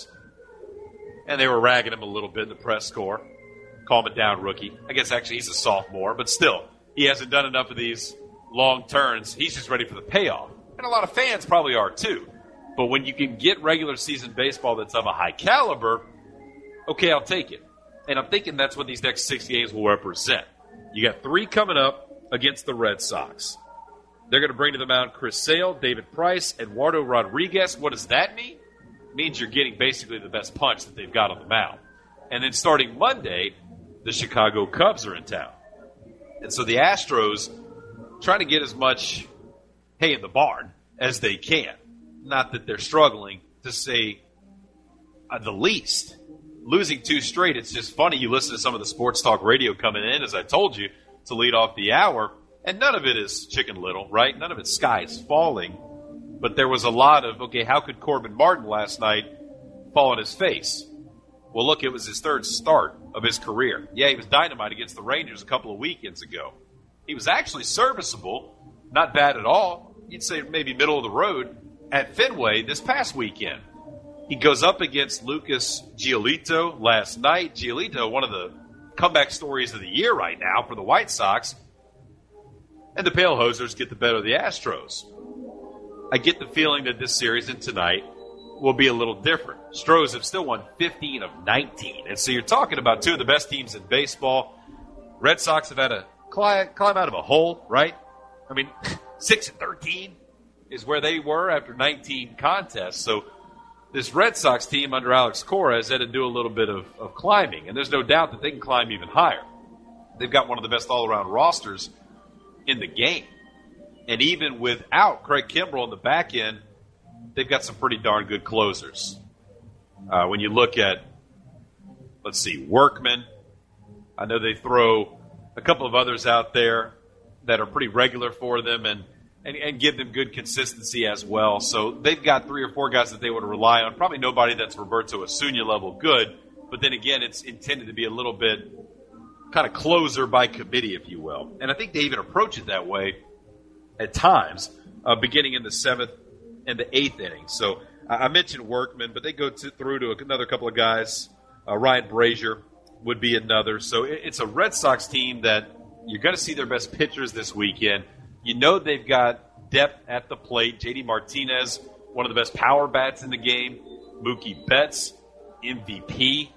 And they were ragging him a little bit in the press corps. Calm it down, rookie. I guess actually he's a sophomore, but still, he hasn't done enough of these long turns. He's just ready for the payoff. And a lot of fans probably are too. But when you can get regular season baseball that's of a high caliber, okay, I'll take it. And I'm thinking that's what these next six games will represent. You got three coming up against the Red Sox. They're going to bring to the mound Chris Sale, David Price, Eduardo Rodriguez. What does that mean? It means you're getting basically the best punch that they've got on the mound. And then starting Monday, the Chicago Cubs are in town. And so the Astros trying to get as much hay in the barn as they can. Not that they're struggling, to say uh, the least. Losing two straight, it's just funny. You listen to some of the sports talk radio coming in, as I told you, to lead off the hour, and none of it is Chicken Little, right? None of it's sky is falling. But there was a lot of, okay, how could Corbin Martin last night fall on his face? Well, look, it was his third start of his career. Yeah, he was dynamite against the Rangers a couple of weekends ago. He was actually serviceable, not bad at all. You'd say maybe middle of the road at Fenway this past weekend. He goes up against Lucas Giolito last night. Giolito, one of the comeback stories of the year right now for the White Sox. And the Pale Hosers get the better of the Astros. I get the feeling that this series and tonight will be a little different. Stros have still won fifteen of nineteen. And so you're talking about two of the best teams in baseball. Red Sox have had to climb, climb out of a hole, right? I mean, six and thirteen is where they were after nineteen contests. So this Red Sox team under Alex Cora has had to do a little bit of, of climbing. And there's no doubt that they can climb even higher. They've got one of the best all-around rosters in the game. And even without Craig Kimbrell on the back end, they've got some pretty darn good closers. Uh, when you look at, let's see, Workman, I know they throw a couple of others out there that are pretty regular for them and, and, and give them good consistency as well. So they've got three or four guys that they would rely on. Probably nobody that's Roberto Acuna level good. But then again, it's intended to be a little bit kind of closer by committee, if you will. And I think they even approach it that way at times, uh, beginning in the seventh and the eighth inning. So uh, I mentioned Workman, but they go to, through to another couple of guys. Uh, Ryan Brazier would be another. So it, it's a Red Sox team that you're going to see their best pitchers this weekend. You know they've got depth at the plate. J D Martinez, one of the best power bats in the game. Mookie Betts, M V P.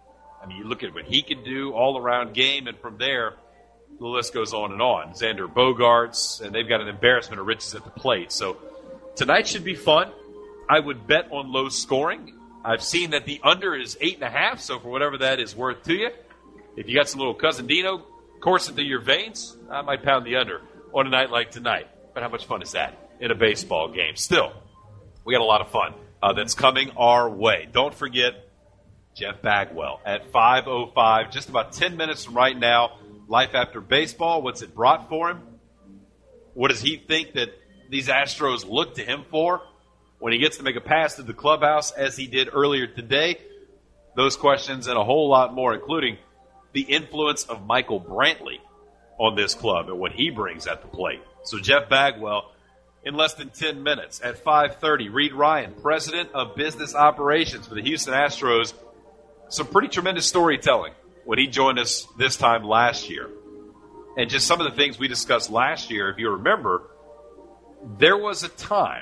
I mean, you look at what he can do, all-around game, and from there, the list goes on and on. Xander Bogaerts, and they've got an embarrassment of riches at the plate. So tonight should be fun. I would bet on low scoring. I've seen that the under is eight and a half, so for whatever that is worth to you, if you got some little Cousin Dino coursing through your veins, I might pound the under on a night like tonight. But how much fun is that in a baseball game? Still, we got a lot of fun uh, that's coming our way. Don't forget Jeff Bagwell at five oh five, just about ten minutes from right now. Life After Baseball, what's it brought for him? What does he think that these Astros look to him for when he gets to make a pass to the clubhouse as he did earlier today? Those questions and a whole lot more, including the influence of Michael Brantley on this club and what he brings at the plate. So Jeff Bagwell in less than ten minutes at five thirty. Reed Ryan, President of Business Operations for the Houston Astros. Some pretty tremendous storytelling when he joined us this time last year. And just some of the things we discussed last year, if you remember, there was a time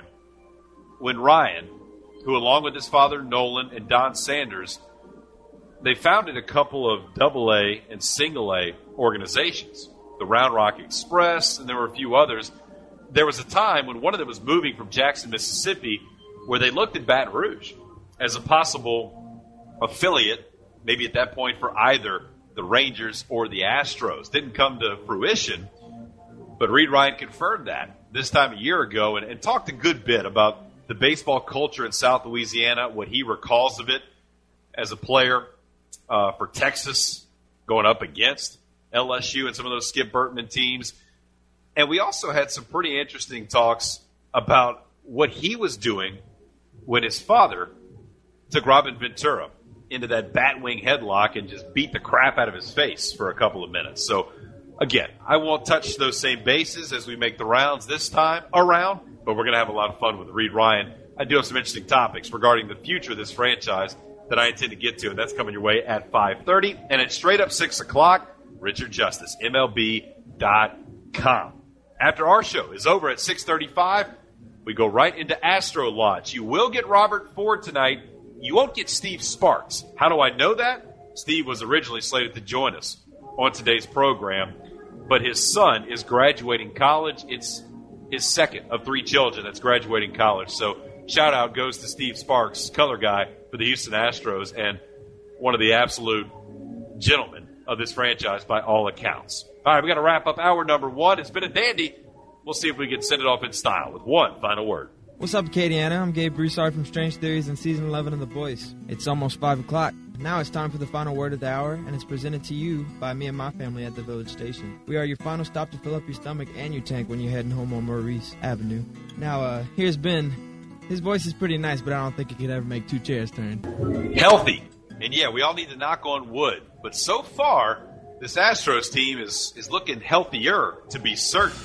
when Ryan, who along with his father Nolan and Don Sanders, they founded a couple of double A and single A organizations, the Round Rock Express, and there were a few others. There was a time when one of them was moving from Jackson, Mississippi, where they looked at Baton Rouge as a possible affiliate, maybe at that point for either the Rangers or the Astros. Didn't come to fruition, but Reed Ryan confirmed that this time a year ago and, and talked a good bit about the baseball culture in South Louisiana, what he recalls of it as a player uh, for Texas going up against L S U and some of those Skip Bertman teams. And we also had some pretty interesting talks about what he was doing when his father took Robin Ventura into that Batwing headlock and just beat the crap out of his face for a couple of minutes. So, again, I won't touch those same bases as we make the rounds this time around, but we're going to have a lot of fun with Reed Ryan. I do have some interesting topics regarding the future of this franchise that I intend to get to, and that's coming your way at five thirty. And at straight up six o'clock, Richard Justice, M L B dot com. After our show is over at six thirty-five, we go right into Astro Launch. You will get Robert Ford tonight. You won't get Steve Sparks. How do I know that? Steve was originally slated to join us on today's program, but his son is graduating college. It's his second of three children that's graduating college. So shout out goes to Steve Sparks, color guy for the Houston Astros, and one of the absolute gentlemen of this franchise by all accounts. All right, we got to wrap up hour number one. It's been a dandy. We'll see if we can send it off in style with one final word. What's up, Acadiana? I'm Gabe Broussard from Strange Theories and Season eleven of The Voice. It's almost five o'clock. Now it's time for the final word of the hour, and it's presented to you by me and my family at the Village Station. We are your final stop to fill up your stomach and your tank when you're heading home on Maurice Avenue. Now, uh, here's Ben. His voice is pretty nice, but I don't think he could ever make two chairs turn. Healthy. And yeah, we all need to knock on wood. But so far, this Astros team is, is looking healthier, to be certain.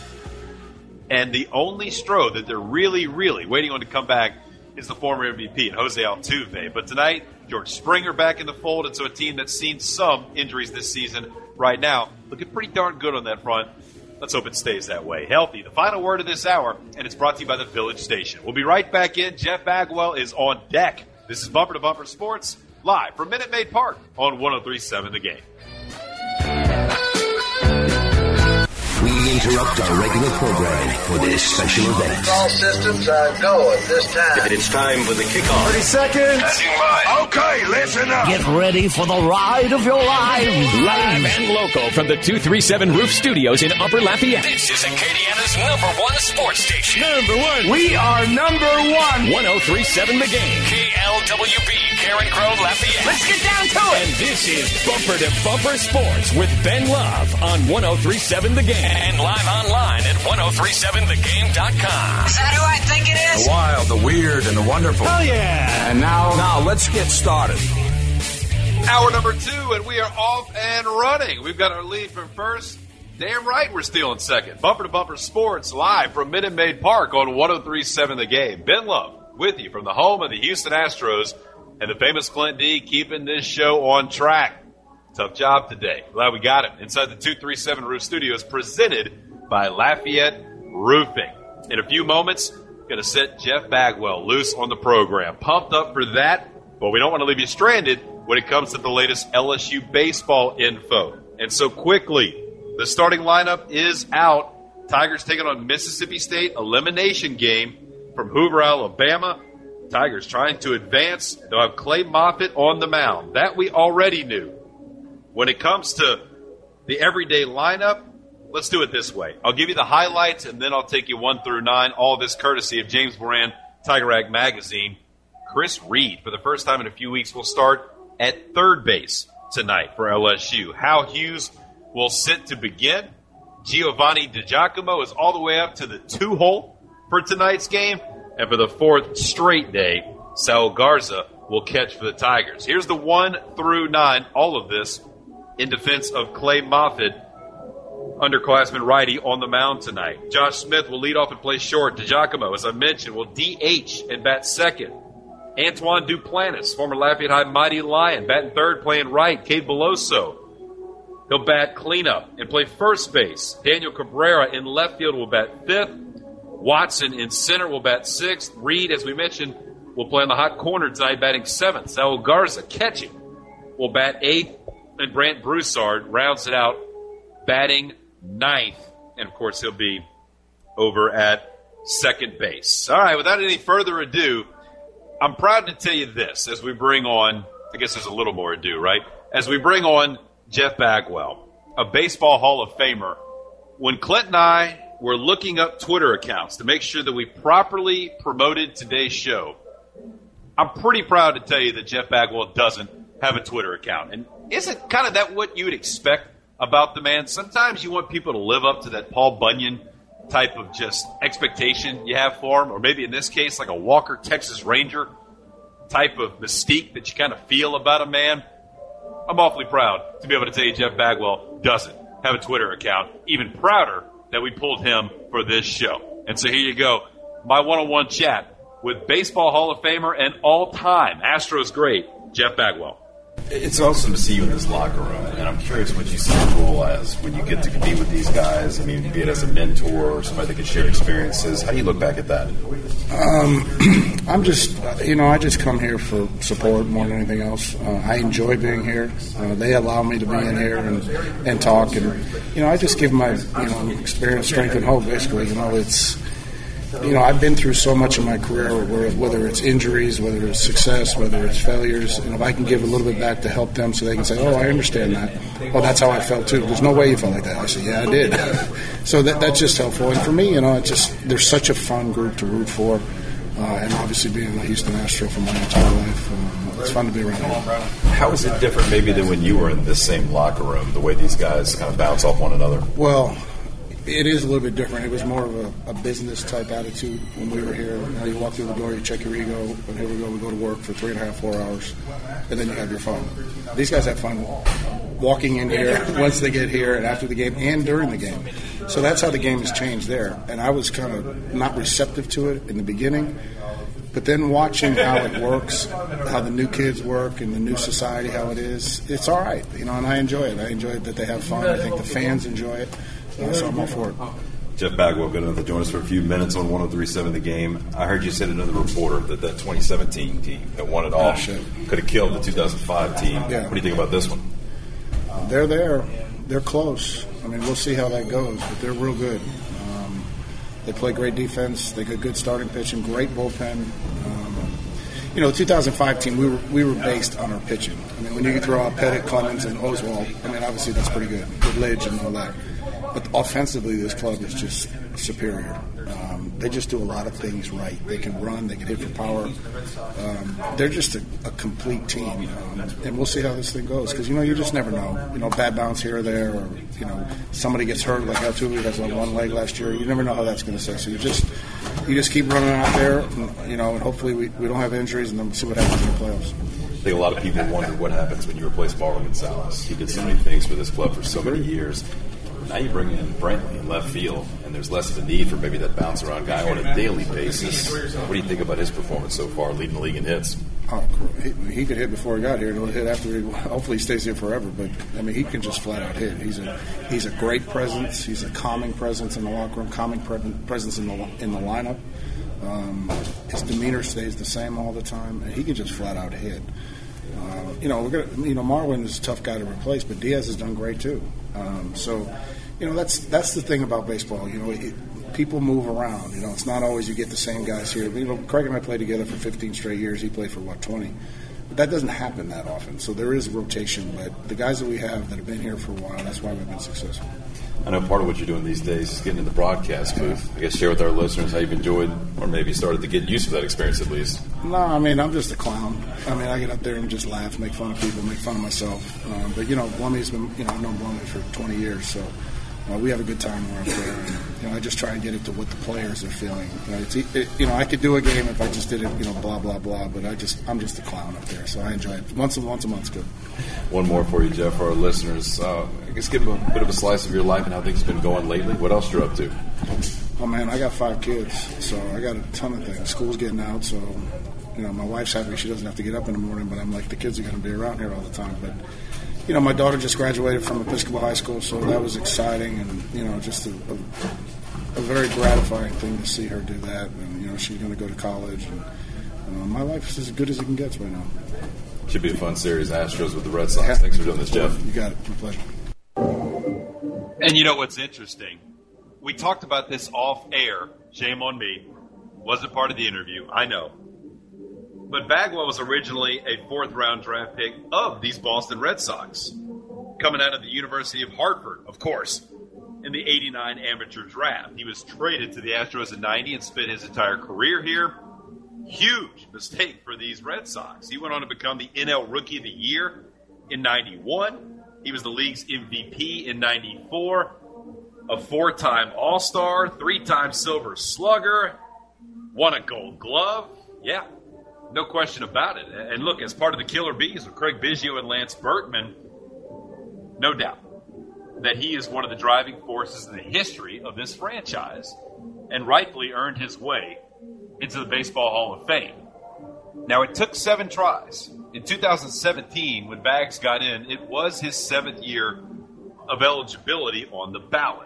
And the only Stro that they're really, really waiting on to come back is the former M V P, Jose Altuve. But tonight, George Springer back in the fold, and so a team that's seen some injuries this season right now, looking pretty darn good on that front. Let's hope it stays that way. Healthy, the final word of this hour, and it's brought to you by the Village Station. We'll be right back in. Jeff Bagwell is on deck. This is Bumper to Bumper Sports, live from Minute Maid Park on one oh three point seven The Game. We interrupt our regular programming for this special event. All systems are go at this time. It's time for the kickoff. thirty seconds. Okay, listen up. Get ready for the ride of your lives. Live and local from the two three seven Roof Studios in Upper Lafayette. This is Acadiana's number one sports station. Number one. We are number one. one oh three point seven The Game. K L W B, Karen Crow, Lafayette. Let's get down to it. And this is Bumper to Bumper Sports with Ben Love on one oh three point seven The Game. And live online at one oh three point seven the game dot com. Is that who I think it is? The wild, the weird, and the wonderful. Oh, yeah. And now, now let's get started. Hour number two, and we are off and running. We've got our lead from first. Damn right we're stealing second. Bumper to Bumper Sports, live from Minute Maid Park on one oh three point seven The Game. Ben Love with you from the home of the Houston Astros and the famous Clint D, keeping this show on track. Tough job today. Glad we got him inside the two three seven Roof Studios, presented by Lafayette Roofing. In a few moments, going to set Jeff Bagwell loose on the program. Pumped up for that, but we don't want to leave you stranded when it comes to the latest L S U baseball info. And so quickly, the starting lineup is out. Tigers taking on Mississippi State, elimination game from Hoover, Alabama. Tigers trying to advance. They'll have Clay Moffitt on the mound. That we already knew. When it comes to the everyday lineup, let's do it this way. I'll give you the highlights, and then I'll take you one through nine. All this courtesy of James Moran, Tiger Rag Magazine. Chris Reed, for the first time in a few weeks, will start at third base tonight for L S U. Hal Hughes will sit to begin. Giovanni DiGiacomo is all the way up to the two-hole for tonight's game. And for the fourth straight day, Saul Garza will catch for the Tigers. Here's the one through nine, all of this in defense of Clay Moffitt, underclassman righty on the mound tonight. Josh Smith will lead off and play short. DiGiacomo, as I mentioned, will D H and bat second. Antoine Duplantis, former Lafayette High Mighty Lion, batting third, playing right. Cade Beloso, he'll bat cleanup and play first base. Daniel Cabrera in left field will bat fifth. Watson in center will bat sixth. Reed, as we mentioned, will play in the hot corner tonight, batting seventh. Saul Garza, catching, will bat eighth. And Brant Broussard rounds it out, batting ninth. And, of course, he'll be over at second base. All right, without any further ado, I'm proud to tell you this as we bring on, I guess there's a little more ado, right? As we bring on Jeff Bagwell, a baseball Hall of Famer. When Clint and I were looking up Twitter accounts to make sure that we properly promoted today's show, I'm pretty proud to tell you that Jeff Bagwell doesn't have a Twitter account. And isn't kind of that what you would expect about the man? Sometimes you want people to live up to that Paul Bunyan type of just expectation you have for him, or maybe in this case like a Walker Texas Ranger type of mystique that you kind of feel about a man. I'm awfully proud to be able to tell you Jeff Bagwell doesn't have a Twitter account. Even prouder that we pulled him for this show. And so here you go, my one-on-one chat with Baseball Hall of Famer and all-time Astros great, Jeff Bagwell. It's awesome to see you in this locker room, and I'm curious what you see the role as when you get to be with these guys. I mean, be it as a mentor or somebody that can share experiences. How do you look back at that? Um, I'm just, you know, I just come here for support more than anything else. Uh, I enjoy being here. Uh, they allow me to be in here and, and talk, and, you know, I just give my, you know, experience, strength, and hope, basically. You know, it's, you know, I've been through so much in my career, where, whether it's injuries, whether it's success, whether it's failures, and if I can give a little bit back to help them so they can say, oh, I understand that. Well, that's how I felt, too. There's no way you felt like that. I said, yeah, I did. So that, that's just helpful. And for me, you know, it's just, they're such a fun group to root for. Uh, and obviously being a Houston Astro for my entire life, um, it's fun to be around here. How is it different maybe than when you were in this same locker room, the way these guys kind of bounce off one another? Well, it is a little bit different. It was more of a, a business-type attitude when we were here. You know, you walk through the door, you check your ego, and here we go, we go to work for three and a half, four hours, and then you have your fun. These guys have fun walking in here once they get here and after the game and during the game. So that's how the game has changed there. And I was kind of not receptive to it in the beginning, but then watching how it works, how the new kids work and the new society, how it is, it's all right. You know, and I enjoy it. I enjoy it that they have fun. I think the fans enjoy it. Uh, so I'm all for it. Jeff Bagwell, good enough to join us for a few minutes on one oh three point seven The Game. I heard you say to another reporter that that twenty seventeen team that won it all oh, could have killed the two thousand five team. Yeah. What do you think about this one? They're there. They're close. I mean, we'll see how that goes, but they're real good. Um, they play great defense. They got good starting pitching, great bullpen. Um, you know, the two thousand five team, we were we were based on our pitching. I mean, when you throw out Pettit, Clemens, and Oswald, I mean, obviously that's pretty good. Good Lidge and all that. But offensively, this club is just superior. Um, they just do a lot of things right. They can run. They can hit for power. Um, they're just a, a complete team. Um, and we'll see how this thing goes. Because, you know, you just never know. You know, bad bounce here or there. Or, you know, somebody gets hurt like Altuve has on one leg last year. You never know how that's going to set. So you just you just keep running out there, and, you know, and hopefully we, we don't have injuries, and then we'll see what happens in the playoffs. I think a lot of people wonder what happens when you replace Marlon Gonzalez. He did so many things for this club for so many years. Now you bring in Brantley in left field, and there's less of a need for maybe that bounce-around guy on a daily basis. What do you think about his performance so far, leading the league in hits? Oh, he, he could hit before he got here. He'll hit after. He, hopefully, he stays here forever. But I mean, he can just flat out hit. He's a he's a great presence. He's a calming presence in the locker room. Calming pre- presence in the in the lineup. Um, his demeanor stays the same all the time, and he can just flat out hit. Uh, you know, we're gonna. You know, Marwin is a tough guy to replace, but Diaz has done great too. Um, so, you know, that's that's the thing about baseball. You know. It, People move around. You know, it's not always you get the same guys here. You know, Craig and I played together for fifteen straight years. He played for, what, twenty? But that doesn't happen that often. So there is rotation. But the guys that we have that have been here for a while, that's why we've been successful. I know part of what you're doing these days is getting in the broadcast booth. I guess share with our listeners how you've enjoyed or maybe started to get used to that experience at least. No, I mean, I'm just a clown. I mean, I get up there and just laugh, make fun of people, make fun of myself. Um, but, you know, Blummy's been, you know, I've known Blummy for twenty years, so Uh, we have a good time when we're up there. And, you know, I just try and get it to what the players are feeling. You know, it's, it, you know, I could do a game if I just did it, you know, blah blah blah. But I just, I'm just a clown up there, so I enjoy it. Once a once a month's good. One more for you, Jeff, for our listeners. Uh, I guess give them a bit of a slice of your life and how things have been going lately. What else you're up to? Oh man, I got five kids, so I got a ton of things. School's getting out, so you know, my wife's happy she doesn't have to get up in the morning. But I'm like, the kids are going to be around here all the time. But you know, my daughter just graduated from Episcopal High School, so that was exciting, and you know, just a, a, a very gratifying thing to see her do that. And you know, she's going to go to college, and uh, my life is as good as it can get right now. Should be a fun series, Astros with the Red Sox. Thanks for doing this, Jeff. You got it. My pleasure. And you know what's interesting? We talked about this off air. Shame on me. Wasn't part of the interview. I know. But Bagwell was originally a fourth-round draft pick of these Boston Red Sox, coming out of the University of Hartford, of course, in the eighty-nine amateur draft. He was traded to the Astros in ninety and spent his entire career here. Huge mistake for these Red Sox. He went on to become the N L Rookie of the Year in ninety-one. He was the league's M V P in ninety-four, a four-time All-Star, three-time Silver Slugger, won a Gold Glove. Yeah. No question about it. And look, as part of the Killer Bees with Craig Biggio and Lance Berkman, no doubt that he is one of the driving forces in the history of this franchise and rightfully earned his way into the Baseball Hall of Fame. Now, it took seven tries. In two thousand seventeen, when Bags got in, it was his seventh year of eligibility on the ballot.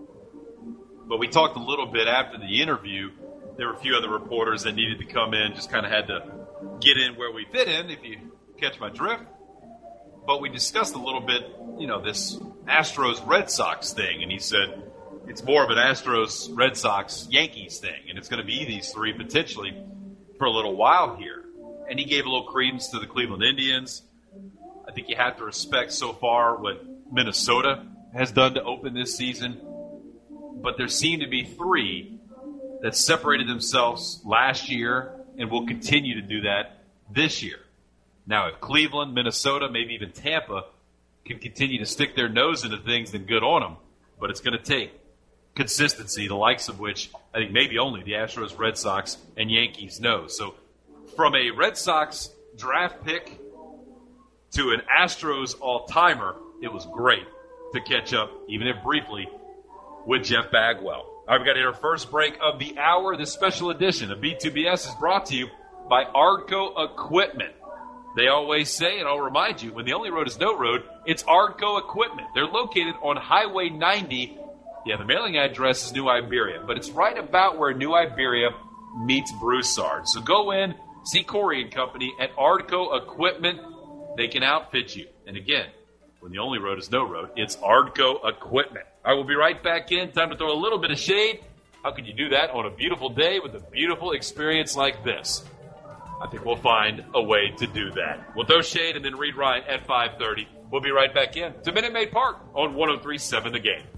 But we talked a little bit after the interview. There were a few other reporters that needed to come in, just kind of had to get in where we fit in, if you catch my drift. But we discussed a little bit, you know, this Astros-Red Sox thing, and he said it's more of an Astros-Red Sox-Yankees thing, and it's going to be these three potentially for a little while here. And he gave a little credence to the Cleveland Indians. I think you have to respect so far what Minnesota has done to open this season. But there seem to be three that separated themselves last year and will continue to do that this year. Now, if Cleveland, Minnesota, maybe even Tampa can continue to stick their nose into things, then good on them. But it's going to take consistency, the likes of which I think maybe only the Astros, Red Sox, and Yankees know. So from a Red Sox draft pick to an Astros all-timer, it was great to catch up, even if briefly, with Jeff Bagwell. All right, we got to hit our first break of the hour. This special edition of B two B S is brought to you by Ardco Equipment. They always say, and I'll remind you, when the only road is no road, it's Ardco Equipment. They're located on Highway ninety. Yeah, the mailing address is New Iberia, but it's right about where New Iberia meets Broussard. So go in, see Corey and Company at Ardco Equipment. They can outfit you. And again, when the only road is no road, it's Ardco Equipment. I will be right back in. Time to throw a little bit of shade. How can you do that on a beautiful day with a beautiful experience like this? I think we'll find a way to do that. We'll throw shade and then read Ryan at five thirty. We'll be right back in to Minute Maid Park on one oh three point seven The Game.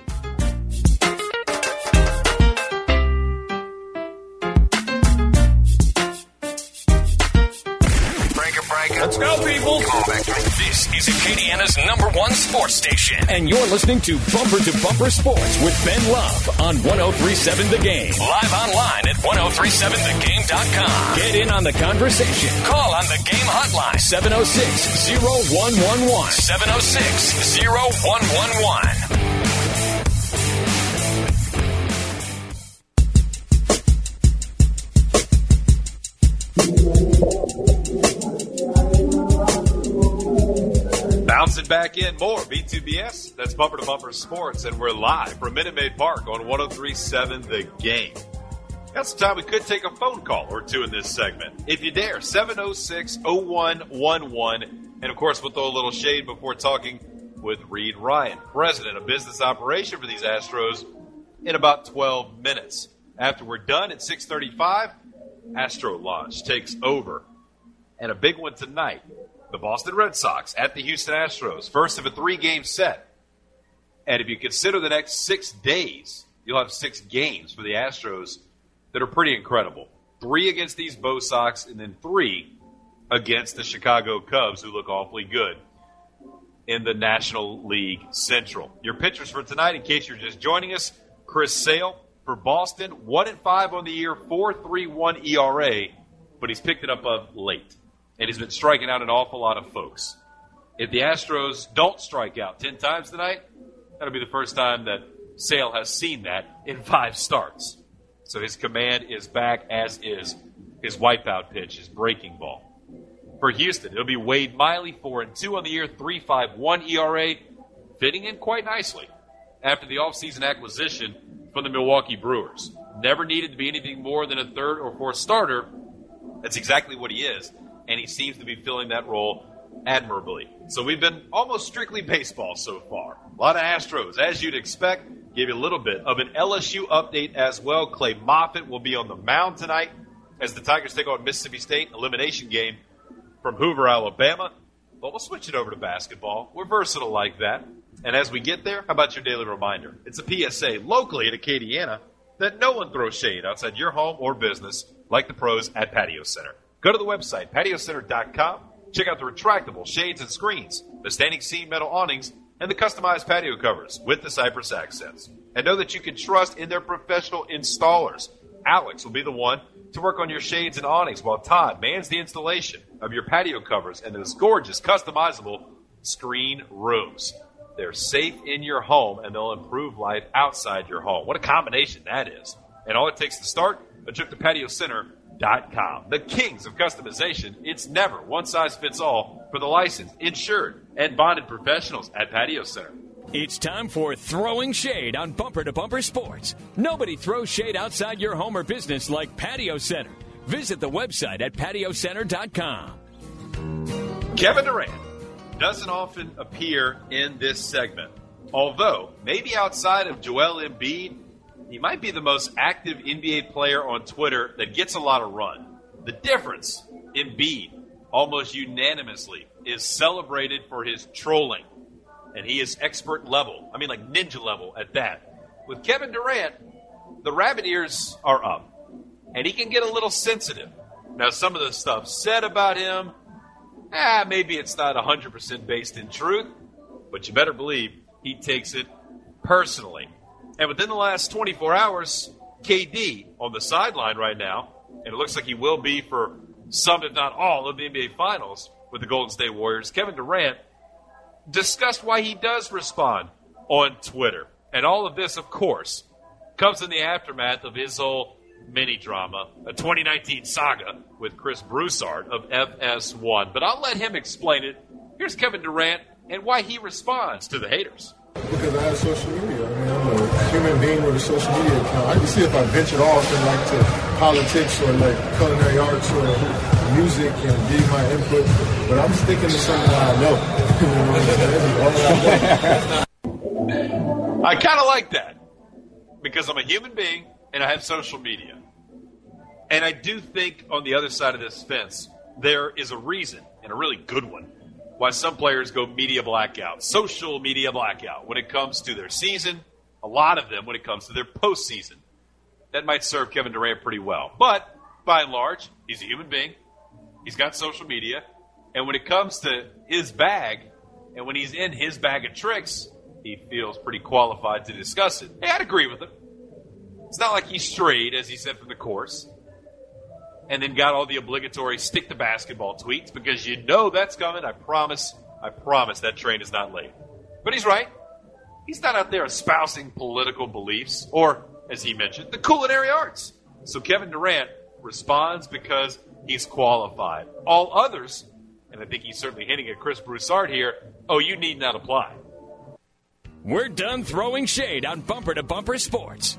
Let's go, people. This is Acadiana's number one sports station. And you're listening to Bumper to Bumper Sports with Ben Love on one oh three point seven The Game. Live online at ten thirty-seven the game dot com. Get in on the conversation. Call on the game hotline. seven oh six, oh one one one. seven oh six, oh one one one. Bouncing back in more B two B S. That's Bumper to Bumper Sports, and we're live from Minute Maid Park on one oh three point seven The Game. Got some time. We could take a phone call or two in this segment. If you dare, seven oh six, oh one one one. And, of course, we'll throw a little shade before talking with Reed Ryan, president of business operation for these Astros, in about twelve minutes. After we're done at six thirty-five, Astro Launch takes over. And a big one tonight. The Boston Red Sox at the Houston Astros. First of a three-game set. And if you consider the next six days, you'll have six games for the Astros that are pretty incredible. Three against these Bo Sox, and then three against the Chicago Cubs, who look awfully good in the National League Central. Your pitchers for tonight, in case you're just joining us, Chris Sale for Boston, one and five on the year, four point three one E R A, but he's picked it up of late. And he's been striking out an awful lot of folks. If the Astros don't strike out ten times tonight, that'll be the first time that Sale has seen that in five starts. So his command is back, as is his wipeout pitch, his breaking ball. For Houston, it'll be Wade Miley, four and two on the year, three point five one E R A, fitting in quite nicely after the offseason acquisition from the Milwaukee Brewers. Never needed to be anything more than a third or fourth starter. That's exactly what he is. And he seems to be filling that role admirably. So we've been almost strictly baseball so far. A lot of Astros, as you'd expect. Give you a little bit of an L S U update as well. Clay Moffitt will be on the mound tonight as the Tigers take on Mississippi State, elimination game from Hoover, Alabama. But we'll switch it over to basketball. We're versatile like that. And as we get there, how about your daily reminder? It's a P S A locally at Acadiana that no one throws shade outside your home or business like the pros at Patio Center. Go to the website, patio center dot com. Check out the retractable shades and screens, the standing seam metal awnings, and the customized patio covers with the Cypress accents. And know that you can trust in their professional installers. Alex will be the one to work on your shades and awnings while Todd mans the installation of your patio covers and those gorgeous customizable screen rooms. They're safe in your home, and they'll improve life outside your home. What a combination that is. And all it takes to start, a trip to patio center dot com. The kings of customization. It's never one size fits all for the licensed, insured, and bonded professionals at Patio Center. It's time for Throwing Shade on Bumper to Bumper Sports. Nobody throws shade outside your home or business like Patio Center. Visit the website at patio center dot com. Kevin Durant doesn't often appear in this segment, although maybe outside of Joel Embiid, he might be the most active N B A player on Twitter that gets a lot of run. The difference, Embiid, almost unanimously, is celebrated for his trolling. And he is expert level. I mean, like ninja level at that. With Kevin Durant, the rabbit ears are up. And he can get a little sensitive. Now, some of the stuff said about him, ah, maybe it's not one hundred percent based in truth. But you better believe he takes it personally. And within the last twenty-four hours, K D on the sideline right now, and it looks like he will be for some, if not all, of the N B A Finals with the Golden State Warriors. Kevin Durant discussed why he does respond on Twitter. And all of this, of course, comes in the aftermath of his whole mini-drama, a twenty nineteen saga with Chris Broussard of F S one. But I'll let him explain it. Here's Kevin Durant and why he responds to the haters. Because I have social media. I mean, I'm a human being with a social media account. I can see if I ventured off in like to politics or like culinary arts or music and give my input, but I'm sticking to something that I know. I kind of like that because I'm a human being and I have social media. And I do think on the other side of this fence, there is a reason, and a really good one, why some players go media blackout, social media blackout, when it comes to their season, a lot of them when it comes to their postseason. That might serve Kevin Durant pretty well. But, by and large, he's a human being. He's got social media. And when it comes to his bag, and when he's in his bag of tricks, he feels pretty qualified to discuss it. Hey, I'd agree with him. It's not like he strayed, as he said, from the course, and then got all the obligatory stick to basketball tweets, because you know that's coming. I promise, I promise that train is not late. But he's right. He's not out there espousing political beliefs or, as he mentioned, the culinary arts. So Kevin Durant responds because he's qualified. All others and I think he's certainly hinting at Chris Broussard here, oh, you need not apply. We're done throwing shade on Bumper to Bumper Sports.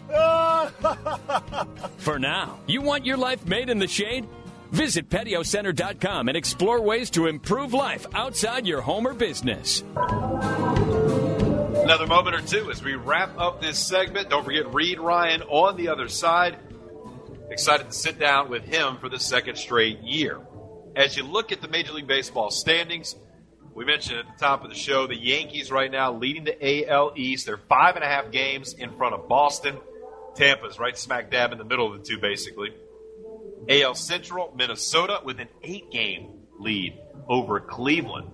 For now, you want your life made in the shade? Visit patio center dot com and explore ways to improve life outside your home or business. Another moment or two as we wrap up this segment. Don't forget Reed Ryan on the other side. Excited to sit down with him for the second straight year. As you look at the Major League Baseball standings, we mentioned at the top of the show, the Yankees right now leading the A L East. They're five and a half games in front of Boston. Tampa's right smack dab in the middle of the two, basically. A L Central, Minnesota with an eight-game lead over Cleveland.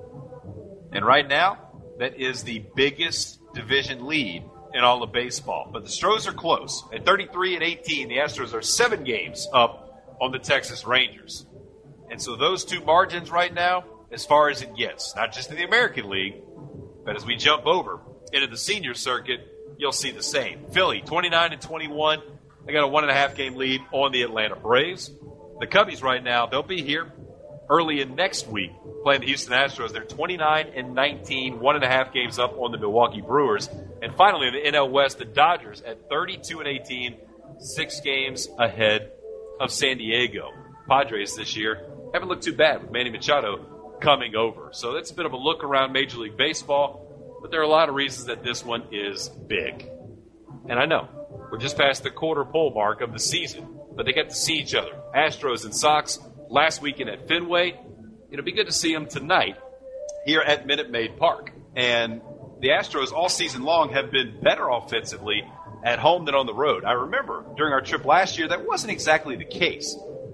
And right now, that is the biggest division lead in all of baseball. But the Stros are close. At thirty-three and eighteen, the Astros are seven games up on the Texas Rangers. And so those two margins right now, as far as it gets, not just in the American League, but as we jump over into the senior circuit, you'll see the same. Philly, twenty-nine and twenty-one. They got a one and a half game lead on the Atlanta Braves. The Cubbies right now, they'll be here early in next week playing the Houston Astros. They're twenty-nine and nineteen, one and a half games up on the Milwaukee Brewers. And finally, in the N L West, the Dodgers at thirty-two and eighteen, six games ahead of San Diego. Padres this year haven't looked too bad with Manny Machado coming over. So that's a bit of a look around Major League Baseball, but there are a lot of reasons that this one is big. And I know, we're just past the quarter pole mark of the season, but they get to see each other. Astros and Sox last weekend at Fenway. It'll be good to see them tonight here at Minute Maid Park. And the Astros all season long have been better offensively at home than on the road. I remember during our trip last year, that wasn't exactly the case.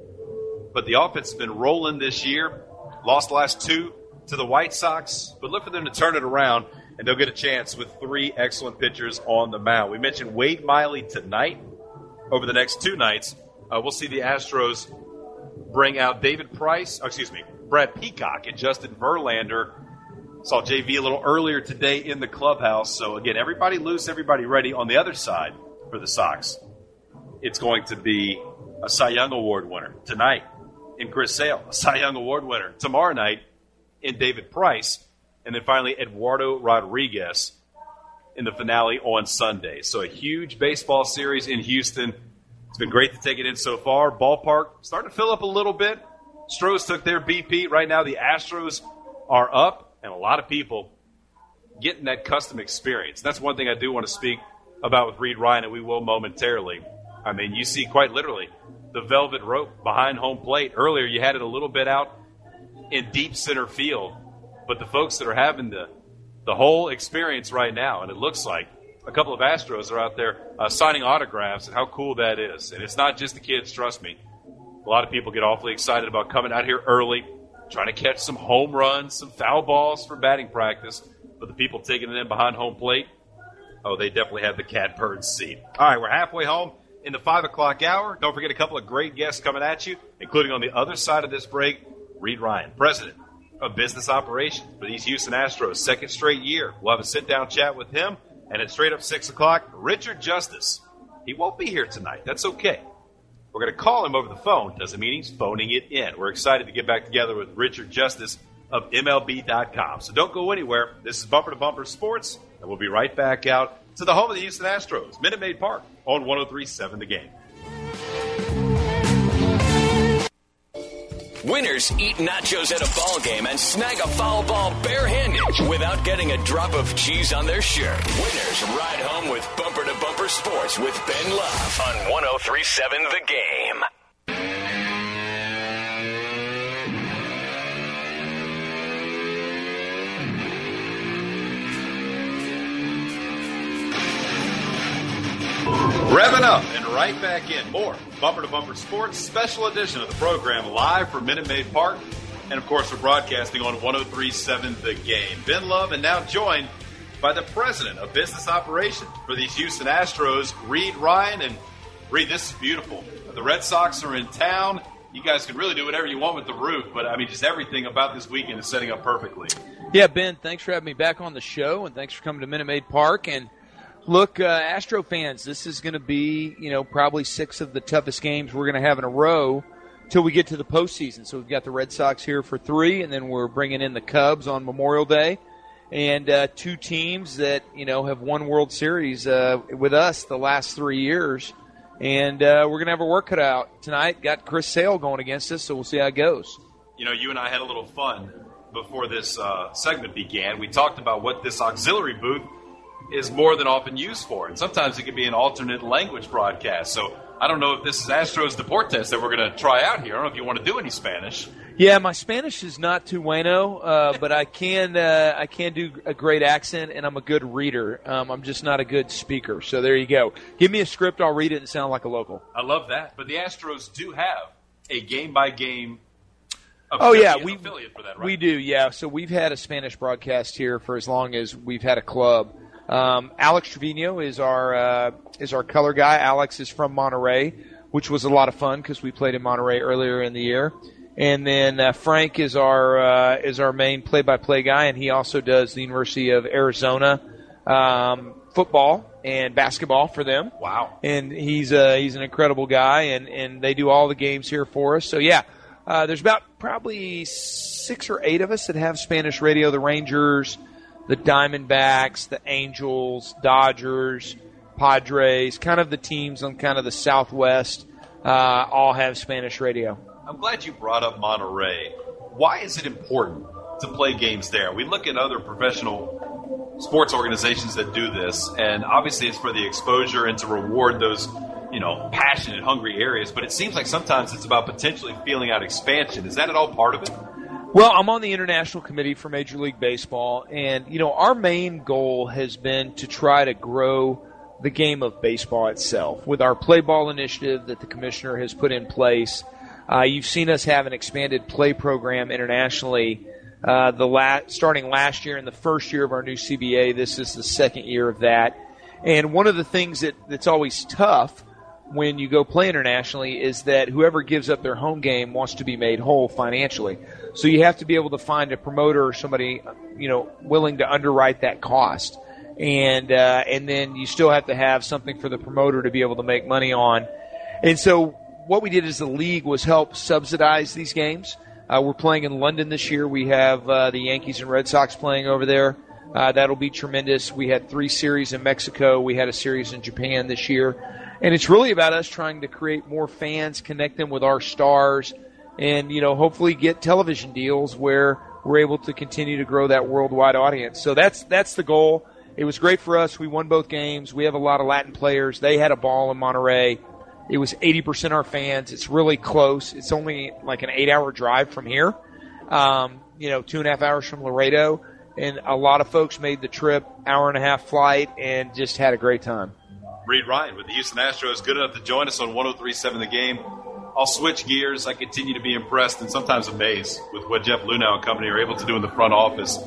But the offense has been rolling this year. Lost the last two to the White Sox. But look for them to turn it around, and they'll get a chance with three excellent pitchers on the mound. We mentioned Wade Miley tonight. Over the next two nights, uh, we'll see the Astros bring out David Price, oh, excuse me, Brad Peacock and Justin Verlander. Saw J V a little earlier today in the clubhouse. So, again, everybody loose, everybody ready. On the other side for the Sox, it's going to be a Cy Young Award winner tonight in Chris Sale, a Cy Young Award winner tomorrow night in David Price, and then finally Eduardo Rodriguez in the finale on Sunday. So a huge baseball series in Houston. It's been great to take it in so far. Ballpark starting to fill up a little bit. Stros took their B P. Right now the Astros are up, and a lot of people getting that custom experience. That's one thing I do want to speak about with Reed Ryan, and we will momentarily. I mean, you see quite literally the velvet rope behind home plate. Earlier you had it a little bit out in deep center field, but the folks that are having the the whole experience right now, and it looks like a couple of Astros are out there uh, signing autographs, and how cool that is. And it's not just the kids, trust me. A lot of people get awfully excited about coming out here early, trying to catch some home runs, some foul balls for batting practice. But the people taking it in behind home plate, oh, they definitely have the catbird seat. All right, we're halfway home in the five o'clock hour. Don't forget a couple of great guests coming at you, including on the other side of this break, Reed Ryan, president of business operations for these Houston Astros. Second straight year. We'll have a sit-down chat with him. And at straight up six o'clock, Richard Justice. He won't be here tonight. That's okay. We're going to call him over the phone. Doesn't mean he's phoning it in. We're excited to get back together with Richard Justice of M L B dot com. So don't go anywhere. This is Bumper to Bumper Sports, and we'll be right back out to the home of the Houston Astros, Minute Maid Park, on one oh three point seven The Game. Winners eat nachos at a ball game and snag a foul ball barehanded without getting a drop of cheese on their shirt. Winners ride home with Bumper to Bumper Sports with Ben Love on one oh three point seven The Game. Revving up and right back in. More Bumper to Bumper Sports, special edition of the program, live from Minute Maid Park. And, of course, we're broadcasting on one oh three point seven The Game. Ben Love, and now joined by the president of business operations for these Houston Astros, Reed Ryan. And, Reed, this is beautiful. The Red Sox are in town. You guys can really do whatever you want with the roof, but, I mean, just everything about this weekend is setting up perfectly. Yeah, Ben, thanks for having me back on the show, and thanks for coming to Minute Maid Park. And look, uh, Astro fans, this is going to be, you know, probably six of the toughest games we're going to have in a row till we get to the postseason. So we've got the Red Sox here for three, and then we're bringing in the Cubs on Memorial Day. And uh, two teams that, you know, have won World Series uh, with us the last three years. And uh, we're going to have our work cut out tonight. Got Chris Sale going against us, so we'll see how it goes. You know, you and I had a little fun before this uh, segment began. We talked about what this auxiliary booth is more than often used for. And sometimes it can be an alternate language broadcast. So I don't know if this is Astros Deportes that we're going to try out here. I don't know if you want to do any Spanish. Yeah, my Spanish is not too bueno, uh, but I can uh, I can do a great accent, and I'm a good reader. Um, I'm just not a good speaker. So there you go. Give me a script, I'll read it and sound like a local. I love that. But the Astros do have a game-by-game oh, yeah, we, affiliate for that, right? We do, yeah. So we've had a Spanish broadcast here for as long as we've had a club. Um, Alex Trevino is our uh, is our color guy. Alex is from Monterey, which was a lot of fun because we played in Monterey earlier in the year. And then uh, Frank is our uh, is our main play-by-play guy, and he also does the University of Arizona um, football and basketball for them. Wow! And he's uh, he's an incredible guy, and, and they do all the games here for us. So yeah, uh, there's about probably six or eight of us that have Spanish radio. The Rangers, the Diamondbacks, the Angels, Dodgers, Padres, kind of the teams on kind of the Southwest, uh, all have Spanish radio. I'm glad you brought up Monterey. Why is it important to play games there? We look at other professional sports organizations that do this, and obviously it's for the exposure and to reward those, you know, passionate, hungry areas. But it seems like sometimes it's about potentially feeling out expansion. Is that at all part of it? Well, I'm on the International Committee for Major League Baseball, and, you know, our main goal has been to try to grow the game of baseball itself. With our Play Ball initiative that the commissioner has put in place, uh, you've seen us have an expanded play program internationally uh, the la- starting last year in the first year of our new C B A. This is the second year of that. And one of the things that, that's always tough when you go play internationally is that whoever gives up their home game wants to be made whole financially. So you have to be able to find a promoter or somebody, you know, willing to underwrite that cost. And uh, and then you still have to have something for the promoter to be able to make money on. And so what we did as the league was help subsidize these games. Uh, we're playing in London this year. We have uh, the Yankees and Red Sox playing over there. Uh, that'll be tremendous. We had three series in Mexico. We had a series in Japan this year. And it's really about us trying to create more fans, connect them with our stars, and, you know, hopefully get television deals where we're able to continue to grow that worldwide audience. So that's that's the goal. It was great for us. We won both games. We have a lot of Latin players. They had a ball in Monterey. It was eighty percent our fans. It's really close. It's only like an eight-hour drive from here, um, you know, two and a half hours from Laredo. And a lot of folks made the trip, hour and a half flight, and just had a great time. Reed Ryan with the Houston Astros, good enough to join us on one oh three point seven The Game. I'll switch gears. I continue to be impressed and sometimes amazed with what Jeff Luhnow and company are able to do in the front office.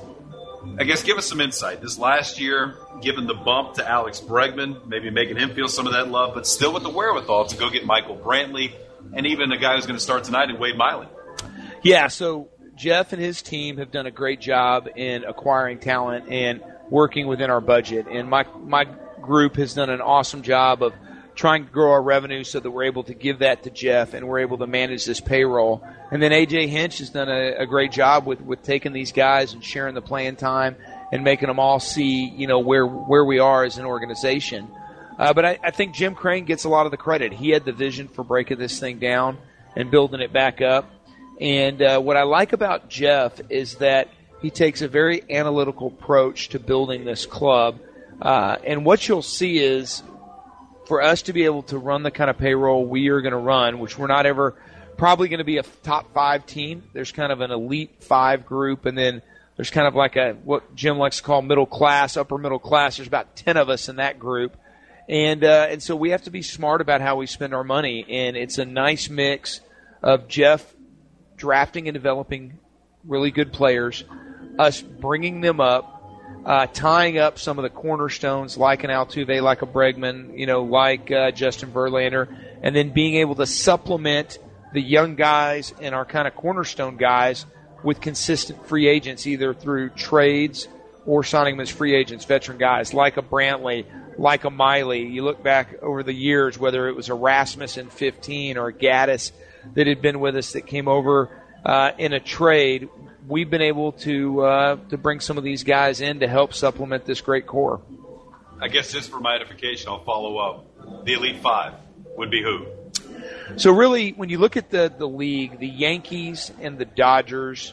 I guess give us some insight. This last year, given the bump to Alex Bregman, maybe making him feel some of that love, but still with the wherewithal to go get Michael Brantley and even a guy who's going to start tonight in Wade Miley. Yeah, so Jeff and his team have done a great job in acquiring talent and working within our budget. And my my group has done an awesome job of trying to grow our revenue so that we're able to give that to Jeff and we're able to manage this payroll. And then A J Hinch has done a, a great job with, with taking these guys and sharing the playing time and making them all see, you know, where where we are as an organization. Uh, but I, I think Jim Crane gets a lot of the credit. He had the vision for breaking this thing down and building it back up. And uh, what I like about Jeff is that he takes a very analytical approach to building this club. Uh, and what you'll see is for us to be able to run the kind of payroll we are going to run, which we're not ever probably going to be a top five team. There's kind of an elite five group, and then there's kind of like a what Jim likes to call middle class, upper middle class. There's about ten of us in that group. And uh, and so we have to be smart about how we spend our money. And it's a nice mix of Jeff drafting and developing really good players, us bringing them up, Uh, tying up some of the cornerstones like an Altuve, like a Bregman, you know, like uh, Justin Verlander, and then being able to supplement the young guys and our kind of cornerstone guys with consistent free agents, either through trades or signing them as free agents, veteran guys like a Brantley, like a Miley. You look back over the years, whether it was Erasmus in fifteen or Gaddis that had been with us that came over uh, in a trade, we've been able to uh, to bring some of these guys in to help supplement this great core. I guess just for my edification, I'll follow up. The Elite Five would be who? So really, when you look at the, the league, the Yankees and the Dodgers,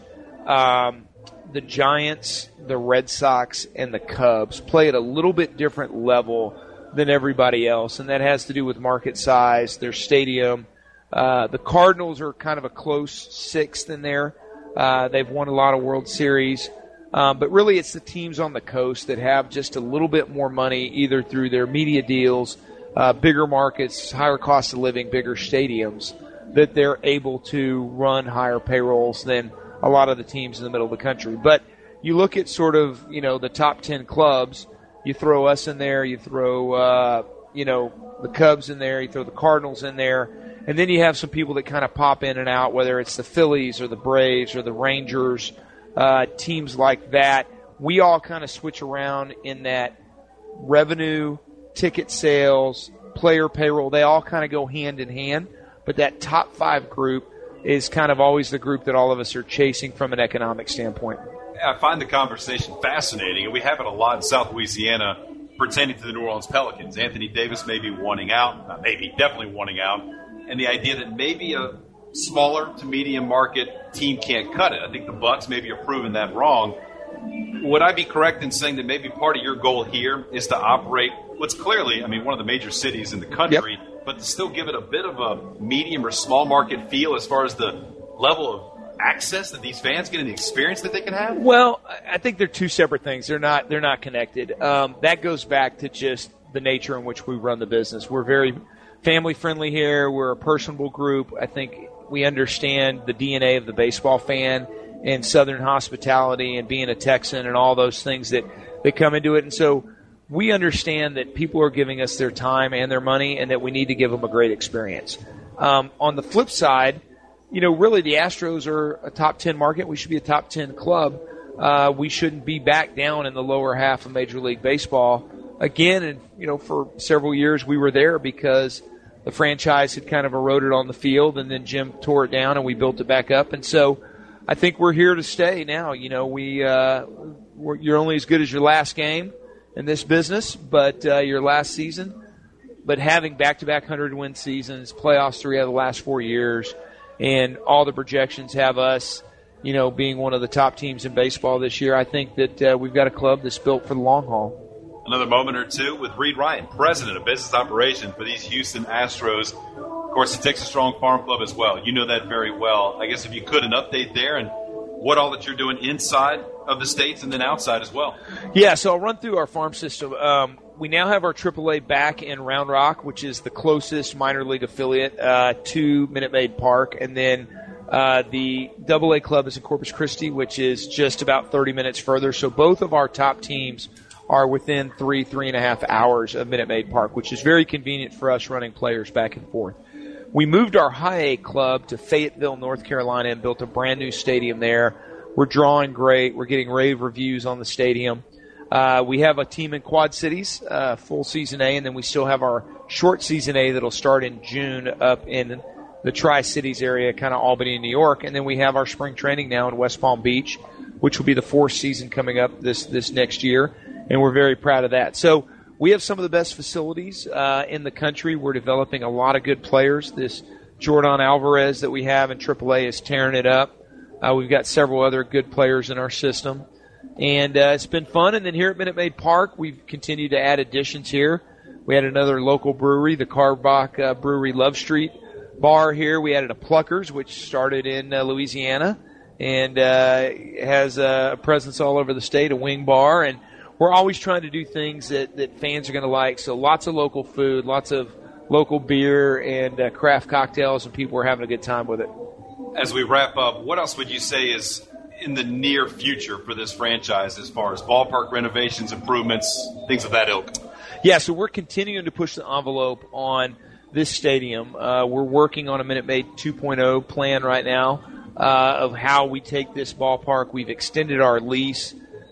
um, the Giants, the Red Sox, and the Cubs play at a little bit different level than everybody else, and that has to do with market size, their stadium. Uh, the Cardinals are kind of a close sixth in there. Uh, they've won a lot of World Series. Um, but really, it's the teams on the coast that have just a little bit more money, either through their media deals, uh, bigger markets, higher cost of living, bigger stadiums, that they're able to run higher payrolls than a lot of the teams in the middle of the country. But you look at sort of, you know, the top ten clubs, you throw us in there, you throw, uh, you know, the Cubs in there, you throw the Cardinals in there, and then you have some people that kind of pop in and out, whether it's the Phillies or the Braves or the Rangers, Uh, teams like that. We all kind of switch around in that revenue, ticket sales, player payroll. They all kind of go hand in hand. But that top five group is kind of always the group that all of us are chasing from an economic standpoint. I find the conversation fascinating, and we have it a lot in South Louisiana pertaining to the New Orleans Pelicans. Anthony Davis may be wanting out, not maybe, definitely wanting out, and the idea that maybe a smaller to medium market team can't cut it. I think the Bucks maybe are proving that wrong. Would I be correct in saying that maybe part of your goal here is to operate what's clearly, I mean, one of the major cities in the country, yep, but to still give it a bit of a medium or small market feel as far as the level of access that these fans get and the experience that they can have? Well, I think they're two separate things. They're not they're not connected. Um, that goes back to just the nature in which we run the business. We're very family friendly here. We're a personable group. I think we understand the D N A of the baseball fan and Southern hospitality and being a Texan and all those things that, that come into it. And so we understand that people are giving us their time and their money and that we need to give them a great experience. Um, on the flip side, you know, really the Astros are a top ten market. We should be a top ten club. Uh, we shouldn't be back down in the lower half of Major League Baseball. Again, and, you know, for several years we were there because the franchise had kind of eroded on the field, and then Jim tore it down, and we built it back up. And so I think we're here to stay now. You know, we uh, we're, you're only as good as your last game in this business, but uh, your last season. But having back-to-back one hundred win seasons, playoffs three out of the last four years, and all the projections have us, you know, being one of the top teams in baseball this year, I think that uh, we've got a club that's built for the long haul. Another moment or two with Reed Ryan, president of business operations for these Houston Astros. Of course, he takes a strong farm club as well. You know that very well. I guess if you could, an update there and what all that you're doing inside of the States and then outside as well. Yeah, so I'll run through our farm system. Um, we now have our triple A back in Round Rock, which is the closest minor league affiliate uh, to Minute Maid Park. And then uh, the double A club is in Corpus Christi, which is just about thirty minutes further. So both of our top teams are within three, three and a half hours of Minute Maid Park, which is very convenient for us running players back and forth. We moved our high A club to Fayetteville, North Carolina, and built a brand new stadium there. We're drawing great. We're getting rave reviews on the stadium. Uh, we have a team in Quad Cities, uh, full season A, and then we still have our short season A that'll start in June up in the Tri-Cities area, kind of Albany, New York. And then we have our spring training now in West Palm Beach, which will be the fourth season coming up this, this next year. And we're very proud of that. So we have some of the best facilities uh, in the country. We're developing a lot of good players. This Jordan Alvarez that we have in triple A is tearing it up. Uh, we've got several other good players in our system. And uh, it's been fun. And then here at Minute Maid Park, we've continued to add additions here. We had another local brewery, the Carbach uh, Brewery Love Street bar here. We added a Pluckers, which started in uh, Louisiana and uh, has a presence all over the state, a wing bar. And we're always trying to do things that, that fans are going to like. So lots of local food, lots of local beer and uh, craft cocktails, and people are having a good time with it. As we wrap up, what else would you say is in the near future for this franchise as far as ballpark renovations, improvements, things of that ilk? Yeah, so we're continuing to push the envelope on this stadium. Uh, we're working on a Minute Maid two point oh plan right now uh, of how we take this ballpark. We've extended our lease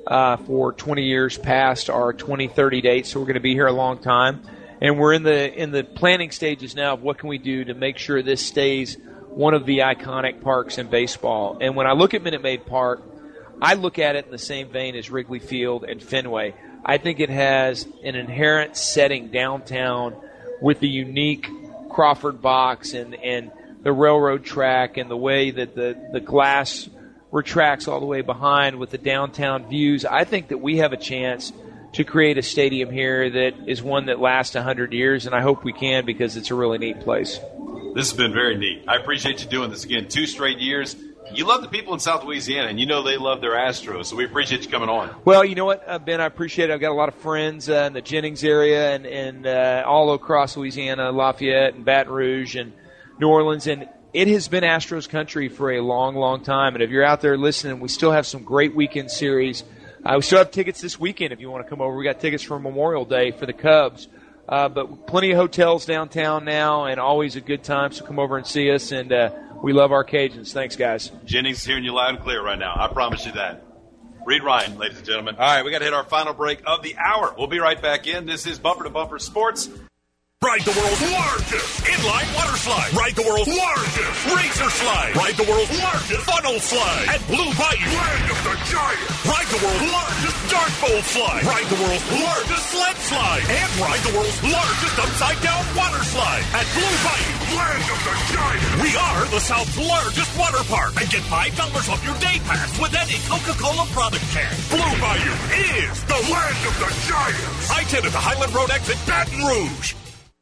uh, for twenty years past our twenty thirty date, so we're going to be here a long time. And we're in the in the planning stages now of what can we do to make sure this stays one of the iconic parks in baseball. And when I look at Minute Maid Park, I look at it in the same vein as Wrigley Field and Fenway. I think it has an inherent setting downtown with the unique Crawford box and, and the railroad track and the way that the, the glass retracts all the way behind with the downtown views. I think that we have a chance to create a stadium here that is one that lasts one hundred years, and I hope we can because it's a really neat place. This has been very neat. I appreciate you doing this again. Two straight years. You love the people in South Louisiana, and you know they love their Astros, so we appreciate you coming on. Well, you know what, uh, Ben, I appreciate it. I've got a lot of friends uh, in the Jennings area and, and uh, all across Louisiana, Lafayette and Baton Rouge and New Orleans, and it has been Astros country for a long, long time. And if you're out there listening, we still have some great weekend series. Uh, we still have tickets this weekend if you want to come over. We got tickets for Memorial Day for the Cubs. Uh, but plenty of hotels downtown now and always a good time, so come over and see us. And uh, we love our Cajuns. Thanks, guys. Jennings is hearing you loud and clear right now. I promise you that. Reed Ryan, ladies and gentlemen. All right, we got to hit our final break of the hour. We'll be right back in. This is Bumper to Bumper Sports. Ride the world's largest inline water slide. Ride the world's largest razor slide. Ride the world's largest funnel slide at Blue Bayou, land of the giants. Ride the world's largest dart bowl slide. Ride the world's largest sled slide. And ride the world's largest upside-down water slide at Blue Bayou, land of the giants. We are the South's largest water park. And get five dollars off your day pass with any Coca-Cola product can. Blue Bayou is the land of the giants. I ten at the Highland Road exit, Baton Rouge.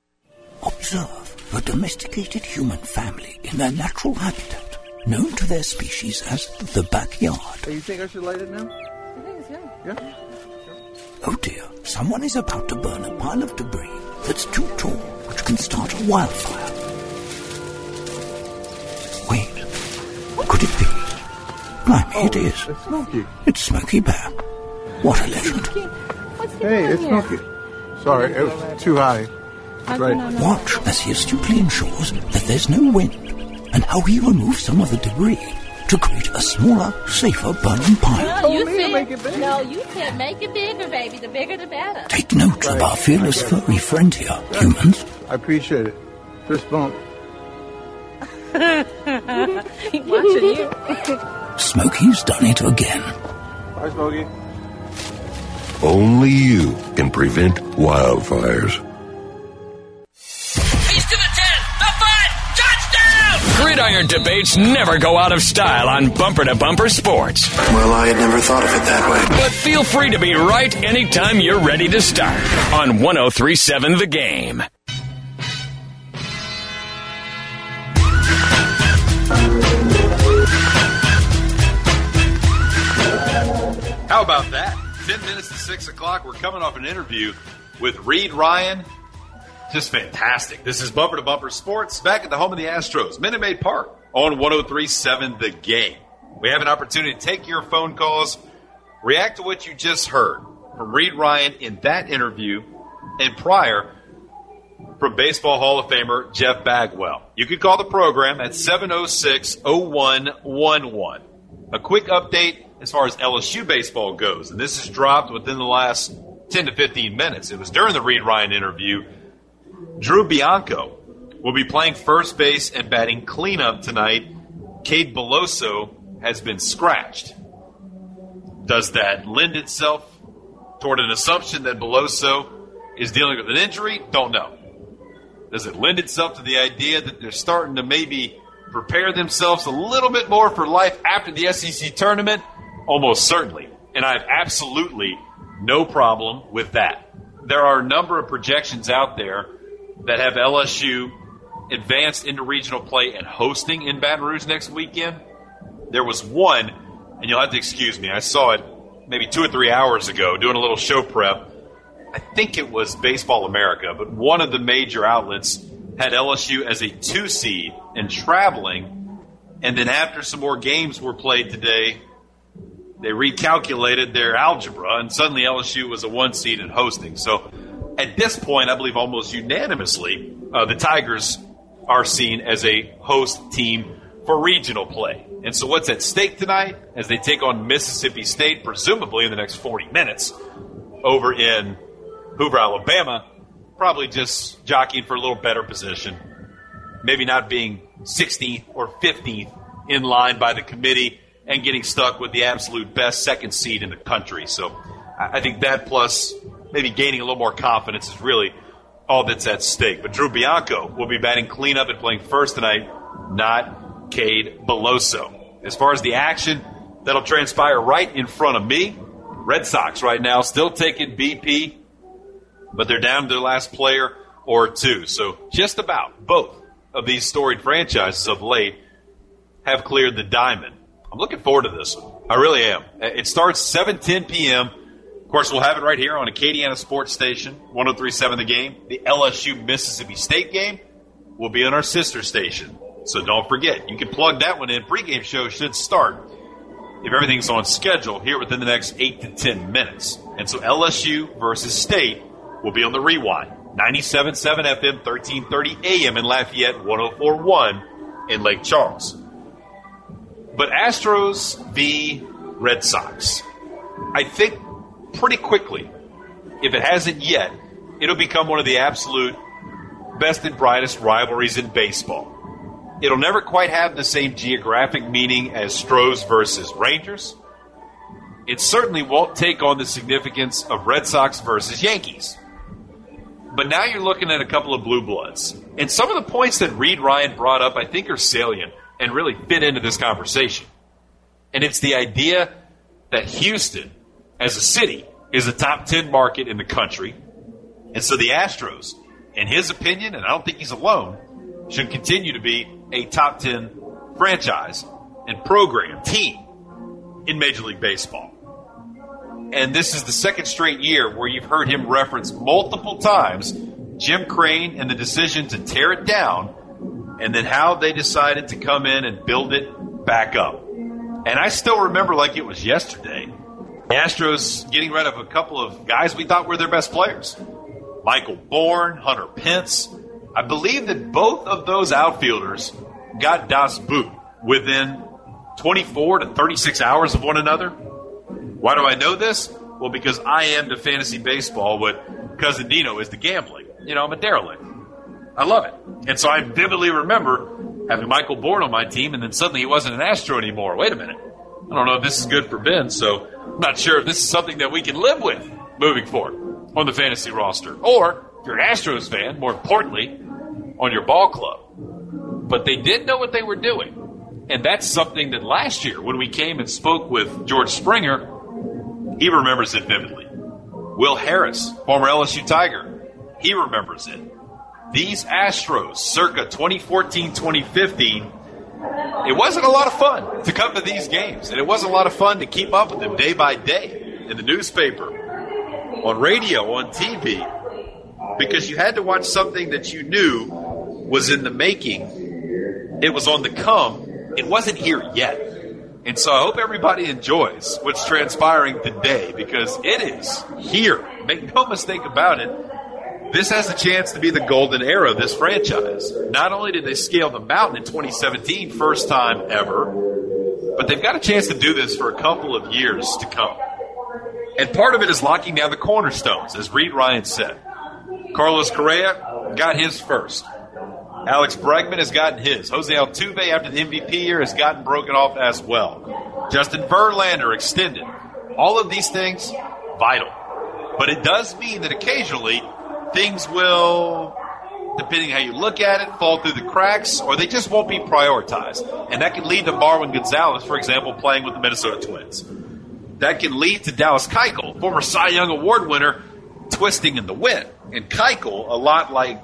Observe a domesticated human family in their natural habitat, known to their species as the backyard. Hey, you think I should light it now? I think it's good. Yeah? Oh dear, someone is about to burn a pile of debris that's too tall, which can start a wildfire. Wait, could it be? Blimey, oh, it is. It's Smokey. It's Smokey Bear. What a legend. What's hey, it's here? Smokey. Sorry, it was too high. Right. Watch as he astutely ensures that there's no wind, and how he removes some of the debris to create a smaller, safer burning pile. No, you said, no, you said make it bigger, baby. The bigger the better. Take note right. of our fearless furry friend here, humans. I appreciate it. Fist bump. Watching you. Smokey's done it again. Bye, Smokey. Only you can prevent wildfires. Gridiron debates never go out of style on Bumper to Bumper Sports. Well, I had never thought of it that way. But feel free to be right anytime you're ready to start on one oh three point seven The Game. How about that? Ten minutes to six o'clock. We're coming off an interview with Reed Ryan. Just fantastic. This is Bumper to Bumper Sports, back at the home of the Astros, Minute Maid Park, on one oh three point seven The Game. We have an opportunity to take your phone calls, react to what you just heard from Reed Ryan in that interview, and prior from Baseball Hall of Famer Jeff Bagwell. You can call the program at seven oh six, oh one one one. A quick update as far as L S U baseball goes, and this is dropped within the last ten to fifteen minutes. It was during the Reed Ryan interview. Drew Bianco will be playing first base and batting cleanup tonight. Cade Beloso has been scratched. Does that lend itself toward an assumption that Beloso is dealing with an injury? Don't know. Does it lend itself to the idea that they're starting to maybe prepare themselves a little bit more for life after the S E C tournament? Almost certainly. And I have absolutely no problem with that. There are a number of projections out there that have L S U advanced into regional play and hosting in Baton Rouge next weekend. There was one, and you'll have to excuse me, I saw it maybe two or three hours ago doing a little show prep. I think it was Baseball America, but one of the major outlets had L S U as a two seed and traveling, and then after some more games were played today, they recalculated their algebra, and suddenly L S U was a one seed and hosting. So at this point, I believe almost unanimously, uh, the Tigers are seen as a host team for regional play. And so what's at stake tonight as they take on Mississippi State, presumably in the next forty minutes, over in Hoover, Alabama, probably just jockeying for a little better position, maybe not being sixteenth or fifteenth in line by the committee and getting stuck with the absolute best second seed in the country. So I think that plus maybe gaining a little more confidence is really all that's at stake. But Drew Bianco will be batting cleanup and playing first tonight, not Cade Beloso. As far as the action, that'll transpire right in front of me. Red Sox right now still taking B P, but they're down to their last player or two. So just about both of these storied franchises of late have cleared the diamond. I'm looking forward to this one. I really am. It starts seven ten p.m. Of course, we'll have it right here on Acadiana Sports Station, one oh three point seven The Game. The L S U-Mississippi State game will be on our sister station. So don't forget, you can plug that one in. Pre-game show should start, if everything's on schedule, here within the next eight to ten minutes. And so L S U versus State will be on the Rewind. ninety-seven point seven F M, thirteen thirty A M in Lafayette, one oh four point one in Lake Charles. But Astros v. Red Sox. I think pretty quickly, if it hasn't yet, it'll become one of the absolute best and brightest rivalries in baseball. It'll never quite have the same geographic meaning as Stros versus Rangers. It certainly won't take on the significance of Red Sox versus Yankees. But now you're looking at a couple of blue bloods. And some of the points that Reed Ryan brought up, I think, are salient and really fit into this conversation. And it's the idea that Houston, as a city, is a top ten market in the country. And so the Astros, in his opinion, and I don't think he's alone, should continue to be a top ten franchise and program, team in Major League Baseball. And this is the second straight year where you've heard him reference multiple times Jim Crane and the decision to tear it down, and then how they decided to come in and build it back up. And I still remember like it was yesterday, the Astros getting rid of a couple of guys we thought were their best players. Michael Bourne, Hunter Pence. I believe that both of those outfielders got Das Boot within twenty-four to thirty-six hours of one another. Why do I know this? Well, because I am to fantasy baseball what Cousin Dino is to gambling. You know, I'm a derelict. I love it. And so I vividly remember having Michael Bourne on my team, and then suddenly he wasn't an Astro anymore. Wait a minute. I don't know if this is good for Ben, so I'm not sure if this is something that we can live with moving forward on the fantasy roster. Or, if you're an Astros fan, more importantly, on your ball club. But they did know what they were doing. And that's something that last year, when we came and spoke with George Springer, he remembers it vividly. Will Harris, former L S U Tiger, he remembers it. These Astros, circa twenty fourteen twenty fifteen, it wasn't a lot of fun to come to these games. And it wasn't a lot of fun to keep up with them day by day in the newspaper, on radio, on T V, because you had to watch something that you knew was in the making. It was on the come. It wasn't here yet. And so I hope everybody enjoys what's transpiring today, because it is here. Make no mistake about it. This has a chance to be the golden era of this franchise. Not only did they scale the mountain in twenty seventeen, first time ever, but they've got a chance to do this for a couple of years to come. And part of it is locking down the cornerstones, as Reed Ryan said. Carlos Correa got his first. Alex Bregman has gotten his. Jose Altuve, after the M V P year, has gotten broken off as well. Justin Verlander extended. All of these things, vital. But it does mean that occasionally things will, depending how you look at it, fall through the cracks, or they just won't be prioritized. And that can lead to Marwin Gonzalez, for example, playing with the Minnesota Twins. That can lead to Dallas Keuchel, former Cy Young Award winner, twisting in the wind. And Keuchel, a lot like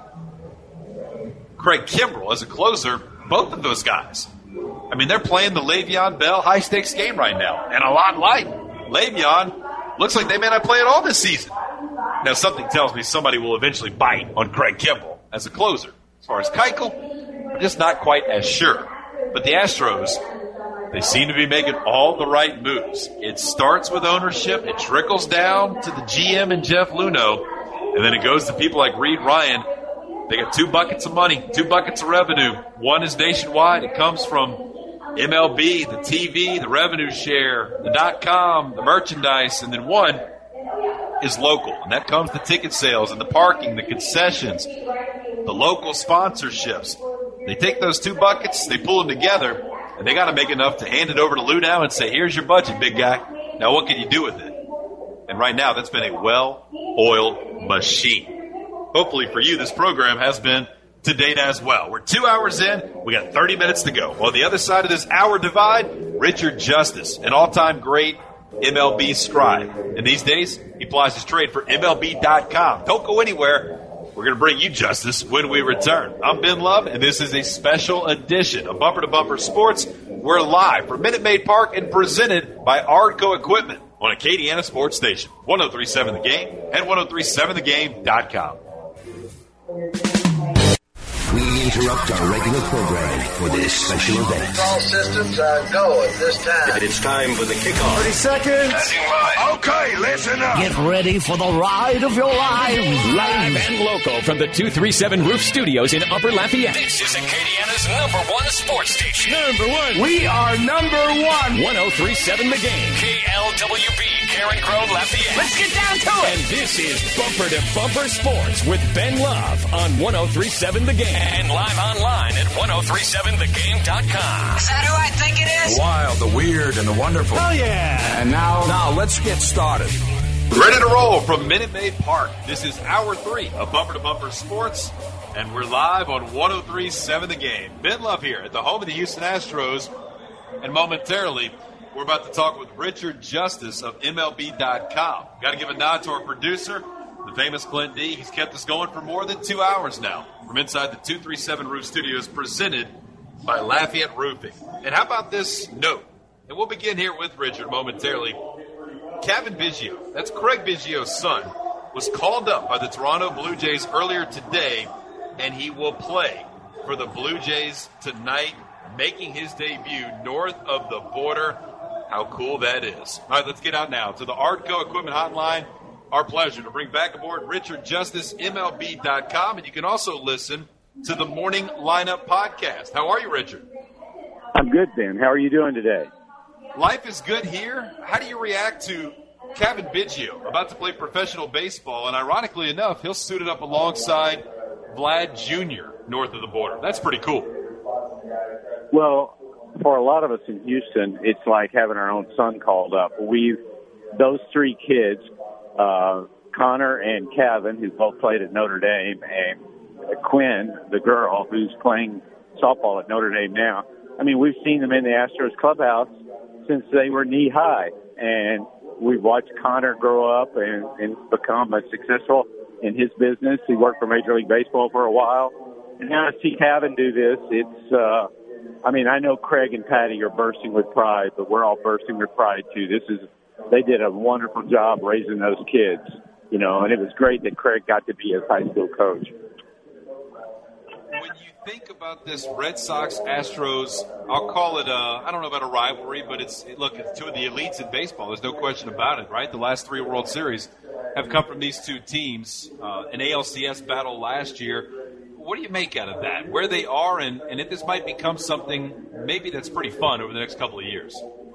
Craig Kimbrell as a closer, both of those guys. I mean, they're playing the Le'Veon Bell high-stakes game right now. And a lot like Le'Veon, looks like they may not play at all this season. Now, something tells me somebody will eventually bite on Craig Kimbrell as a closer. As far as Keuchel, I'm just not quite as sure. But the Astros, they seem to be making all the right moves. It starts with ownership. It trickles down to the G M and Jeff Luhnow. And then it goes to people like Reed Ryan. They got two buckets of money, two buckets of revenue. One is nationwide. It comes from M L B, the T V, the revenue share, the .com, the merchandise, and then one is local. And that comes the ticket sales and the parking, the concessions, the local sponsorships. They take those two buckets, they pull them together, and they got to make enough to hand it over to Lou now and say, here's your budget, big guy. Now what can you do with it? And right now, that's been a well-oiled machine. Hopefully for you, this program has been to date as well. We're two hours in. We got thirty minutes to go. On the other side of this hour divide, Richard Justice, an all-time great M L B scribe. And these days, he applies his trade for M L B dot com. Don't go anywhere. We're going to bring you justice when we return. I'm Ben Love, and this is a special edition of Bumper to Bumper Sports. We're live from Minute Maid Park and presented by Ardco Equipment on Acadiana Sports Station, one oh three point seven The Game and one oh three point seven the game dot com. We interrupt our regular program for this special event. All systems are go at this time. It's time for the kickoff. thirty seconds. Okay, listen up. Get ready for the ride of your lives. Live and local from the two thirty-seven Roof Studios in Upper Lafayette. This is Acadiana's number one sports station. Number one. We are number one. one oh three point seven The Game. K L W B, Karen Crow, Lafayette. Let's get down to it. And this is Bumper to Bumper Sports with Ben Love on one oh three point seven The Game. And live online at one oh three point seven the game dot com. Is that who I think it is? The wild, the weird, and the wonderful. Hell yeah. And now, now let's get started. Ready to roll from Minute Maid Park. This is hour three of Bumper to Bumper Sports, and we're live on one oh three point seven The Game. Ben Love here at the home of the Houston Astros, and momentarily we're about to talk with Richard Justice of M L B dot com. Got to give a nod to our producer, the famous Clint D. He's kept us going for more than two hours now from inside the two thirty-seven Roof Studios, presented by Lafayette Roofing. And how about this note? And we'll begin here with Richard momentarily. Cavan Biggio, that's Craig Biggio's son, was called up by the Toronto Blue Jays earlier today, and he will play for the Blue Jays tonight, making his debut north of the border. How cool that is. All right, let's get out now to the Ardco Equipment Hotline. Our pleasure to bring back aboard Richard Justice, M L B dot com, and you can also listen to the Morning Lineup podcast. How are you, Richard? I'm good, Ben. How are you doing today? Life is good here. How do you react to Cavan Biggio about to play professional baseball? And ironically enough, he'll suit it up alongside Vlad Junior north of the border. That's pretty cool. Well, for a lot of us in Houston, it's like having our own son called up. We've those three kids, uh, Connor and Cavan, who both played at Notre Dame, and Quinn, the girl, who's playing softball at Notre Dame now. I mean, we've seen them in the Astros clubhouse since they were knee-high, and we've watched Connor grow up and, and become a successful in his business. He worked for Major League Baseball for a while. And now to see Cavan do this, it's, uh, I mean, I know Craig and Patty are bursting with pride, but we're all bursting with pride, too. This is, they did a wonderful job raising those kids, you know, and it was great that Craig got to be his high school coach. When you think about this Red Sox-Astros, I'll call it, a, I don't know about a rivalry, but it's, look, it's two of the elites in baseball. There's no question about it, right? The last three World Series have come from these two teams. Uh, an A L C S battle last year. What do you make out of that? Where they are, and, and if this might become something maybe that's pretty fun over the next couple of years?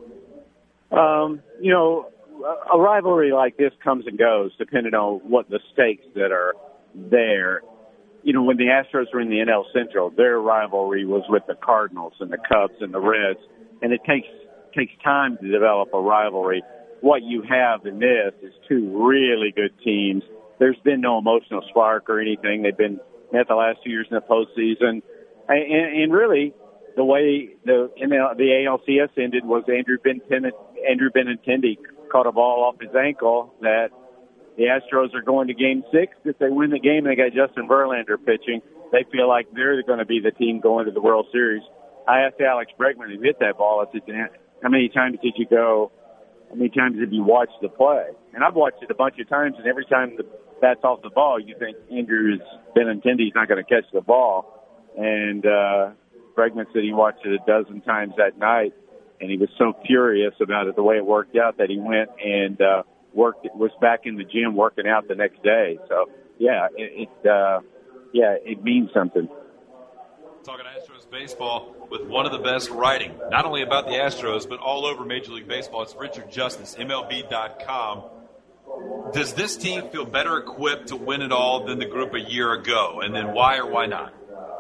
Um, you know, a rivalry like this comes and goes depending on what the stakes that are there. You know, when the Astros were in the N L Central, their rivalry was with the Cardinals and the Cubs and the Reds, and it takes takes time to develop a rivalry. What you have in this is two really good teams. There's been no emotional spark or anything. They've been met the last two years in the postseason, and, and really, the way the the A L C S ended was Andrew Benintendi, Andrew Benintendi caught a ball off his ankle that. The Astros are going to Game Six. If they win the game, they got Justin Verlander pitching. They feel like they're going to be the team going to the World Series. I asked Alex Bregman who hit that ball. I said, "How many times did you go? How many times have you watched the play?" And I've watched it a bunch of times, and every time the bat's off the ball, you think Andrew Benintendi's not going to catch the ball. And uh, Bregman said he watched it a dozen times that night, and he was so furious about it, the way it worked out, that he went and uh, worked. Was back in the gym working out the next day. So yeah, it, it uh, yeah, it means something. Talking Astros Baseball with one of the best writing, not only about the Astros, but all over Major League Baseball. It's Richard Justice, M L B dot com. Does this team feel better equipped to win it all than the group a year ago? And then why or why not?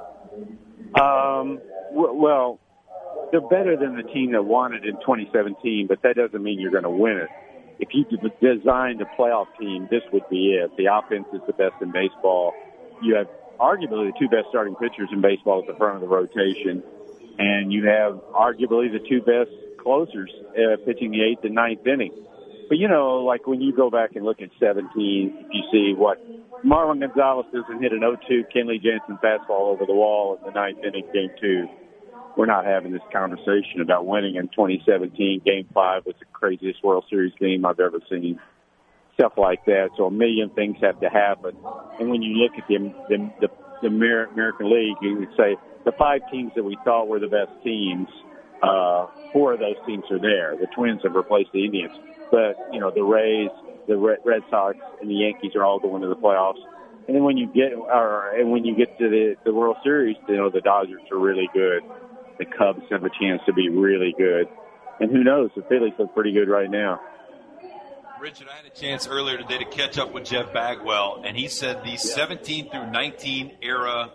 Um, w- well, they're better than the team that won it in twenty seventeen, but that doesn't mean you're going to win it. If you could design a playoff team, this would be it. The offense is the best in baseball. You have arguably the two best starting pitchers in baseball at the front of the rotation, and you have arguably the two best closers uh, pitching the eighth and ninth inning. But, you know, like when you go back and look at seventeen, you see what Marlon Gonzalez doesn't hit an oh two Kenley Jansen fastball over the wall in the ninth inning, game two. We're not having this conversation about winning in twenty seventeen. Game five was the craziest World Series game I've ever seen. Stuff like that. So a million things have to happen. And when you look at the, the, the, the American League, you would say the five teams that we thought were the best teams, uh, four of those teams are there. The Twins have replaced the Indians. But, you know, the Rays, the Red Sox, and the Yankees are all going to the playoffs. And then when you get, or, and when you get to the, the World Series, you know, the Dodgers are really good. The Cubs have a chance to be really good. And who knows, the Phillies look pretty good right now. Richard, I had a chance earlier today to catch up with Jeff Bagwell, and he said the seventeen through nineteen era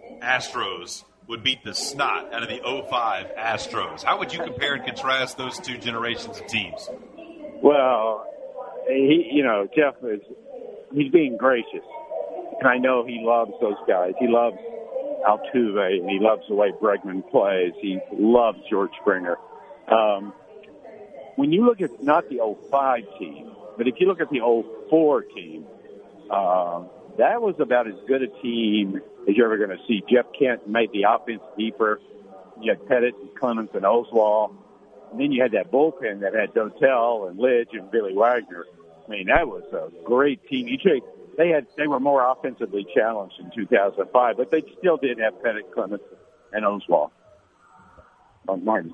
Astros would beat the snot out of the oh five Astros. How would you compare and contrast those two generations of teams? Well, he, you know, Jeff is, he's being gracious. And I know he loves those guys. He loves Altuve, and he loves the way Bregman plays. He loves George Springer. Um, when you look at not the oh five team, but if you look at the oh four team, uh, that was about as good a team as you're ever going to see. Jeff Kent made the offense deeper. You had Pettit and Clemens and Oswald. And then you had that bullpen that had Dotel and Lidge and Billy Wagner. I mean, that was a great team. You take, they had they were more offensively challenged in two thousand five, but they still did have Pettit, Clemens, and Oswald. Oh, Martin.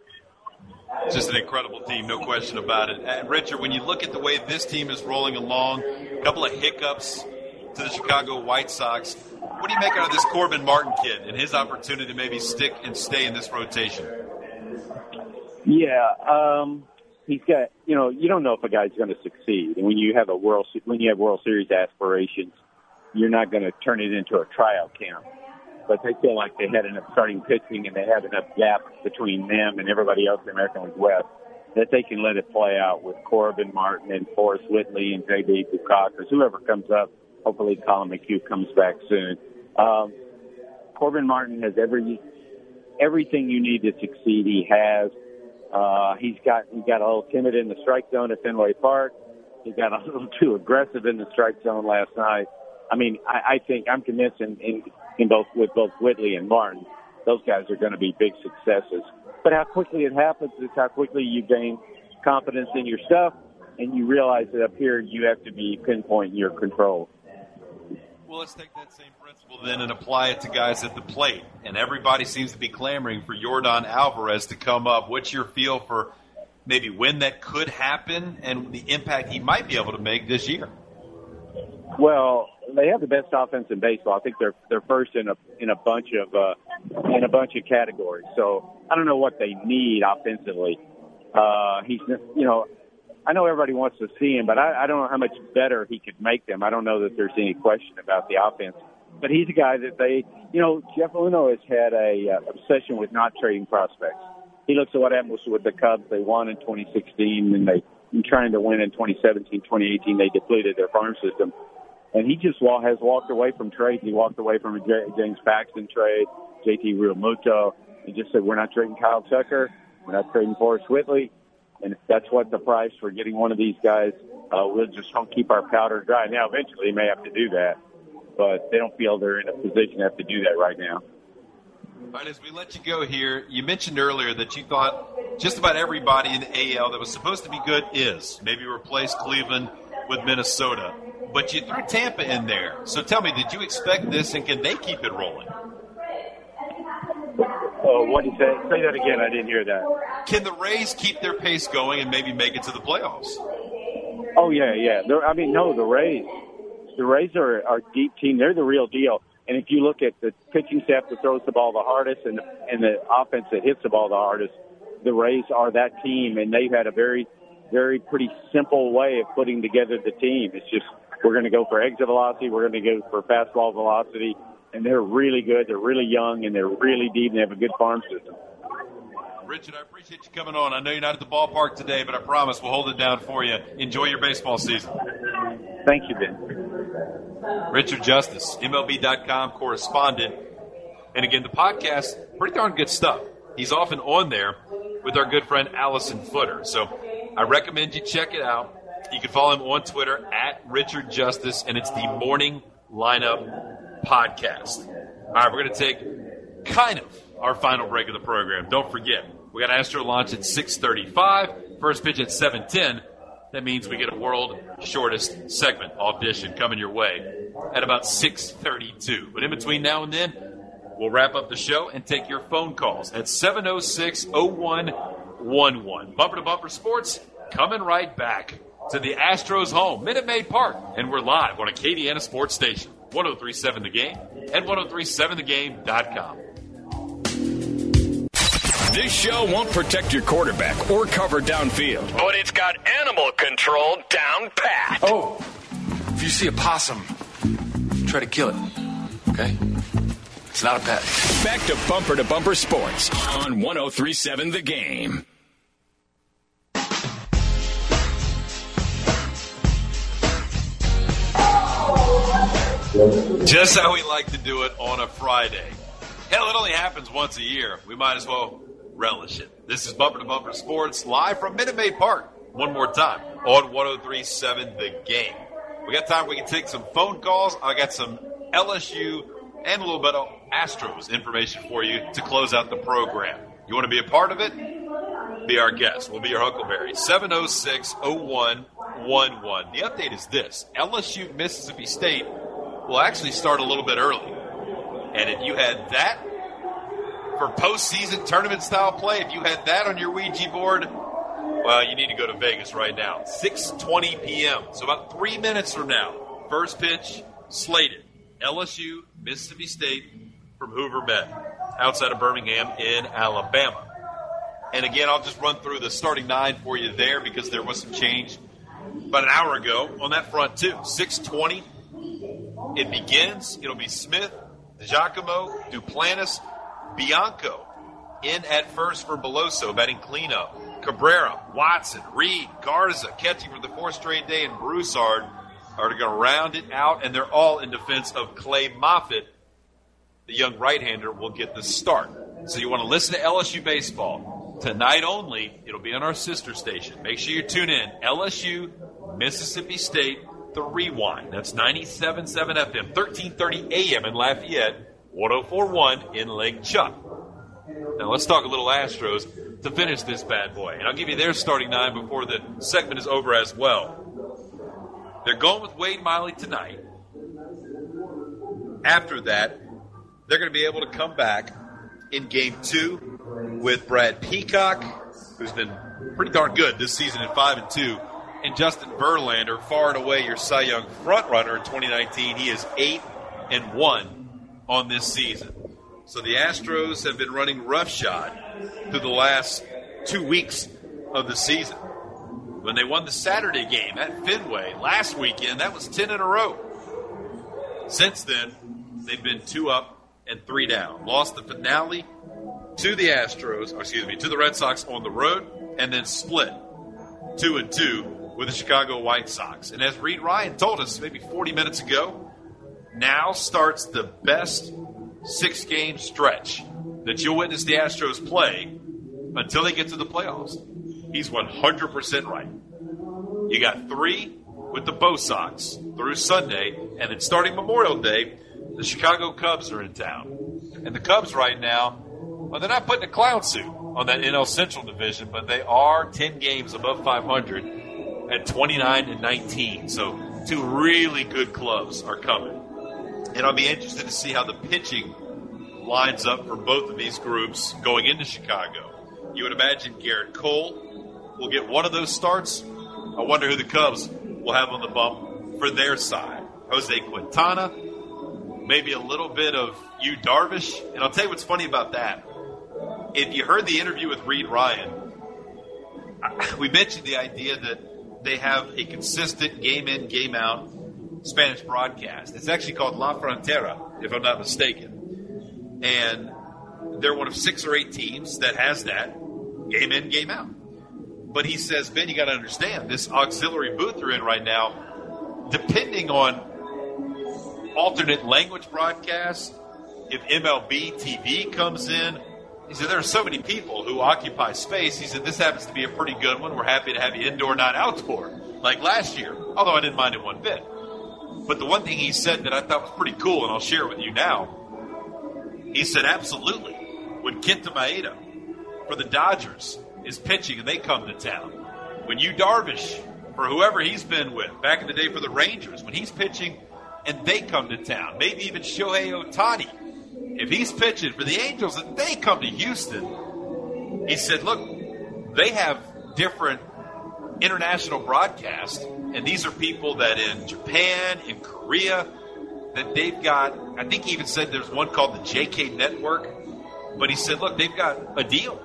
It's just an incredible team, no question about it. And Richard, when you look at the way this team is rolling along, a couple of hiccups to the Chicago White Sox, what do you make out of this Corbin Martin kid and his opportunity to maybe stick and stay in this rotation? Yeah, um, he's got, you know, you don't know if a guy's going to succeed. And when you have a World, when you have World Series aspirations, you're not going to turn it into a tryout camp. But they feel like they had enough starting pitching and they have enough gap between them and everybody else in the American League West that they can let it play out with Corbin Martin and Forrest Whitley and J D Dukakis, whoever comes up. Hopefully Colin McHugh comes back soon. Um, Corbin Martin has every everything you need to succeed. He has. Uh, he's got he got a little timid in the strike zone at Fenway Park. He got a little too aggressive in the strike zone last night. I mean, I, I think I'm convinced in, in, in both with both Whitley and Martin, those guys are going to be big successes. But how quickly it happens is how quickly you gain confidence in your stuff, and you realize that up here you have to be pinpointing your control. Well, let's take that same principle then and apply it to guys at the plate. And everybody seems to be clamoring for Yordan Alvarez to come up. What's your feel for maybe when that could happen and the impact he might be able to make this year? Well, they have the best offense in baseball. I think they're they're first in a in a bunch of uh, in a bunch of categories. So I don't know what they need offensively. Uh, he's you know. I know everybody wants to see him, but I, I don't know how much better he could make them. I don't know that there's any question about the offense. But he's a guy that they, you know, Jeff Luhnow has had a uh, obsession with not trading prospects. He looks at what happened with the Cubs. They won in twenty sixteen, and they in trying to win in twenty seventeen, twenty eighteen. They depleted their farm system. And he just wa- has walked away from trades. He walked away from a J- James Paxton trade, J T Realmuto. He just said, we're not trading Kyle Tucker. We're not trading Forrest Whitley. And if that's what the price for getting one of these guys, uh, we'll just don't keep our powder dry. Now, eventually, they may have to do that, but they don't feel they're in a position to have to do that right now. All right, as we let you go here, you mentioned earlier that you thought just about everybody in the A L that was supposed to be good is. Maybe replace Cleveland with Minnesota. But you threw Tampa in there. So tell me, did you expect this, and can they keep it rolling? Oh, what did you say? Say that again. I didn't hear that. Can the Rays keep their pace going and maybe make it to the playoffs? Oh, yeah, yeah. They're, I mean, no, the Rays. The Rays are, are a deep team. They're the real deal. And if you look at the pitching staff that throws the ball the hardest and, and the offense that hits the ball the hardest, the Rays are that team, and they've had a very, very pretty simple way of putting together the team. It's just we're going to go for exit velocity, we're going to go for fastball velocity, and they're really good. They're really young, and they're really deep, and they have a good farm system. Richard, I appreciate you coming on. I know you're not at the ballpark today, but I promise we'll hold it down for you. Enjoy your baseball season. Thank you, Ben. Richard Justice, M L B dot com correspondent. And again, the podcast, pretty darn good stuff. He's often on there with our good friend Allison Footer. So I recommend you check it out. You can follow him on Twitter at Richard Justice, and it's the Morning Lineup Podcast. All right, we're going to take kind of our final break of the program. Don't forget, we got Astro launch at six thirty-five, first pitch at seven ten. That means we get a world shortest segment audition coming your way at about six thirty-two. But in between now and then, we'll wrap up the show and take your phone calls at seven oh six, oh one one one. Bumper to Bumper Sports coming right back to the Astros home, Minute Maid Park. And we're live on Acadiana Sports Station, one oh three point seven The Game and one oh three point seven the game dot com. This show won't protect your quarterback or cover downfield, but it's got animal control down pat. Oh, if you see a possum, try to kill it, okay? It's not a pet. Back to Bumper to Bumper Sports on one oh three point seven The Game. Just how we like to do it on a Friday. Hell, it only happens once a year. We might as well relish it. This is Bumper to Bumper Sports, live from Minute Maid Park. One more time on one oh three point seven The Game. We got time. We can take some phone calls. I got some L S U and a little bit of Astros information for you to close out the program. You want to be a part of it? Be our guest. We'll be your Huckleberry. seven oh six, oh one one one. The update is this. L S U Mississippi State will actually start a little bit early. And if you had that for postseason tournament-style play, if you had that on your Ouija board, well, you need to go to Vegas right now. six twenty p.m., so about three minutes from now, first pitch slated. L S U, Mississippi State from Hoover Met, outside of Birmingham in Alabama. And again, I'll just run through the starting nine for you there because there was some change about an hour ago on that front, too. six twenty, it begins. It'll be Smith, DiGiacomo, Duplantis, Bianco in at first for Beloso, batting cleanup. Cabrera, Watson, Reed, Garza catching for the fourth straight day, and Broussard are going to round it out, and they're all in defense of Clay Moffitt. The young right-hander will get the start. So you want to listen to L S U baseball. Tonight only, it'll be on our sister station. Make sure you tune in. L S U, Mississippi State, The Rewind. That's ninety-seven point seven F M, thirteen thirty A M in Lafayette, one oh four point one in Lake Chuck. Now let's talk a little Astros to finish this bad boy. And I'll give you their starting nine before the segment is over as well. They're going with Wade Miley tonight. After that, they're going to be able to come back in game two with Brad Peacock, who's been pretty darn good this season at five and two, and Justin Verlander, far and away your Cy Young frontrunner in twenty nineteen. He is eight and one on this season. So the Astros have been running roughshod through the last two weeks of the season. When they won the Saturday game at Fenway last weekend, that was ten in a row. Since then, they've been two up and three down. Lost the finale to the Astros, or excuse me, to the Red Sox on the road, and then split two and two with the Chicago White Sox. And as Reed Ryan told us maybe forty minutes ago, now starts the best six-game stretch that you'll witness the Astros play until they get to the playoffs. He's one hundred percent right. You got three with the Bo Sox through Sunday, and then starting Memorial Day, the Chicago Cubs are in town. And the Cubs right now, well, they're not putting a clown suit on that N L Central division, but they are ten games above five hundred at twenty-nine and nineteen. So two really good clubs are coming. And I'll be interested to see how the pitching lines up for both of these groups going into Chicago. You would imagine Garrett Cole will get one of those starts. I wonder who the Cubs will have on the bump for their side. Jose Quintana, maybe a little bit of Yu Darvish. And I'll tell you what's funny about that. If you heard the interview with Reed Ryan, we mentioned the idea that they have a consistent game in, game out Spanish broadcast. It's actually called La Frontera, if I'm not mistaken. And they're one of six or eight teams that has that game in, game out. But he says, Ben, you got to understand, this auxiliary booth you're in right now, depending on alternate language broadcasts, if M L B T V comes in, he said there are so many people who occupy space. He said this happens to be a pretty good one. We're happy to have you indoor, not outdoor, like last year, although I didn't mind it one bit. But the one thing he said that I thought was pretty cool, and I'll share it with you now, he said absolutely, when Kenta Maeda for the Dodgers is pitching and they come to town, when Yu Darvish, for whoever he's been with, back in the day for the Rangers, when he's pitching and they come to town, maybe even Shohei Ohtani, if he's pitching for the Angels and they come to Houston, he said, look, they have different international broadcasts, and these are people that in Japan, in Korea, that they've got, I think he even said there's one called the J K Network, but he said, look, they've got a deal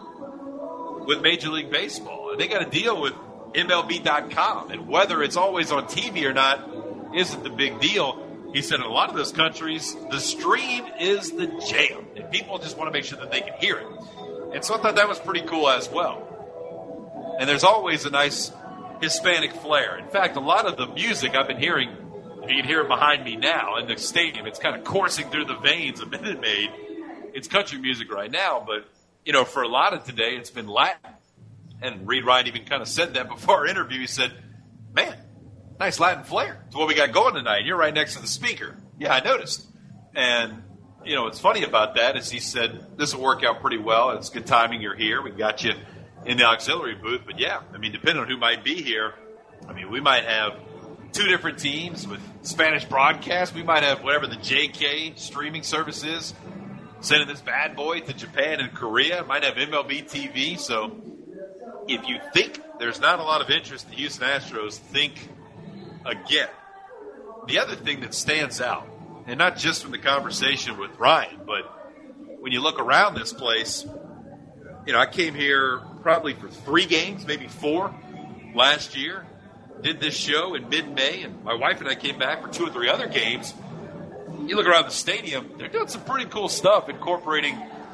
with Major League Baseball, and they got a deal with M L B dot com, and whether it's always on T V or not isn't the big deal. He said in a lot of those countries, the stream is the jam, and people just want to make sure that they can hear it. And so I thought that was pretty cool as well. And there's always a nice Hispanic flair. In fact, a lot of the music I've been hearing, you can hear it behind me now in the stadium. It's kind of coursing through the veins of Minute Maid. It's country music right now, but, you know, for a lot of today, it's been Latin. And Reed Ryan even kind of said that before our interview. He said, man, nice Latin flair to what we got going tonight. You're right next to the speaker. Yeah, I noticed. And, you know, what's funny about that is he said, this will work out pretty well. It's good timing you're here. We got you in the auxiliary booth. But, yeah, I mean, depending on who might be here, I mean, we might have two different teams with Spanish broadcast. We might have whatever the J K streaming service is, sending this bad boy to Japan and Korea. Might have M L B T V. So if you think there's not a lot of interest in the Houston Astros, think again. The other thing that stands out, and not just from the conversation with Ryan, but when you look around this place, you know, I came here probably for three games, maybe four last year, did this show in mid-May, and my wife and I came back for two or three other games. You look around the stadium, they're doing some pretty cool stuff, incorporating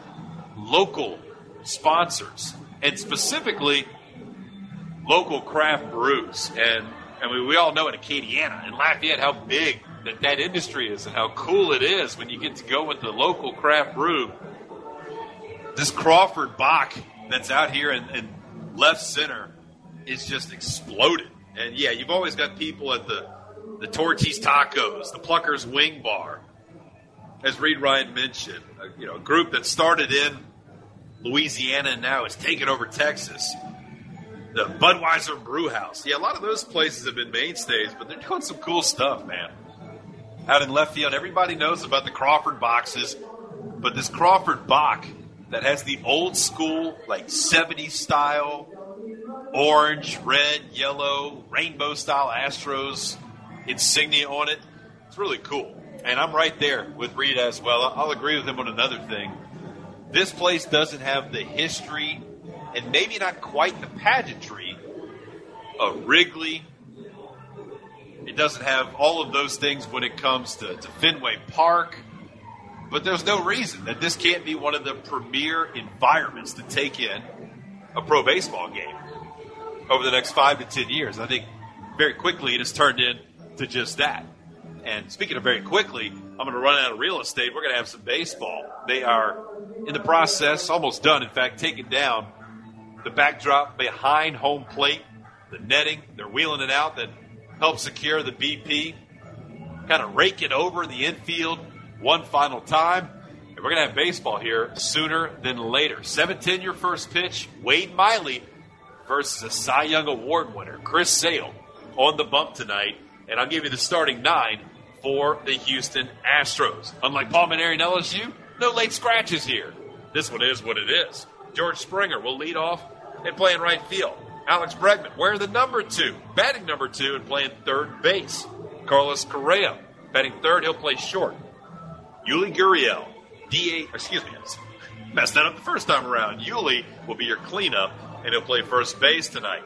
local sponsors, and specifically local craft brews. And I mean, we all know in Acadiana and Lafayette how big that, that industry is and how cool it is when you get to go with the local craft brew. This Crawford Bach that's out here in, in left center is just exploded. And, yeah, you've always got people at the, the Torchy's Tacos, the Pluckers Wing Bar, as Reed Ryan mentioned, a, you know, a group that started in Louisiana and now is taking over Texas. The Budweiser Brew House. Yeah, a lot of those places have been mainstays, but they're doing some cool stuff, man. Out in left field, everybody knows about the Crawford boxes, but this Crawford Bach that has the old school, like seventies style, orange, red, yellow, rainbow style Astros insignia on it, it's really cool. And I'm right there with Reed as well. I'll agree with him on another thing. This place doesn't have the history and maybe not quite the pageantry of Wrigley. It doesn't have all of those things when it comes to, to Fenway Park. But there's no reason that this can't be one of the premier environments to take in a pro baseball game over the next five to ten years. I think very quickly it has turned into just that. And speaking of very quickly, I'm going to run out of real estate. We're going to have some baseball. They are in the process, almost done, in fact, taking down the backdrop behind home plate, the netting. They're wheeling it out that helps secure the B P. Kind of rake it over the infield one final time. And we're going to have baseball here sooner than later. seven ten your first pitch. Wade Miley versus a Cy Young Award winner, Chris Sale, on the bump tonight. And I'll give you the starting nine for the Houston Astros. Unlike Paul Mainieri and L S U, no late scratches here. This one is what it is. George Springer will lead off and play in right field. Alex Bregman wearing the number two, batting number two and playing third base. Carlos Correa batting third, he'll play short. Yuli Gurriel, D A, excuse me, messed that up the first time around. Yuli will be your cleanup, and he'll play first base tonight.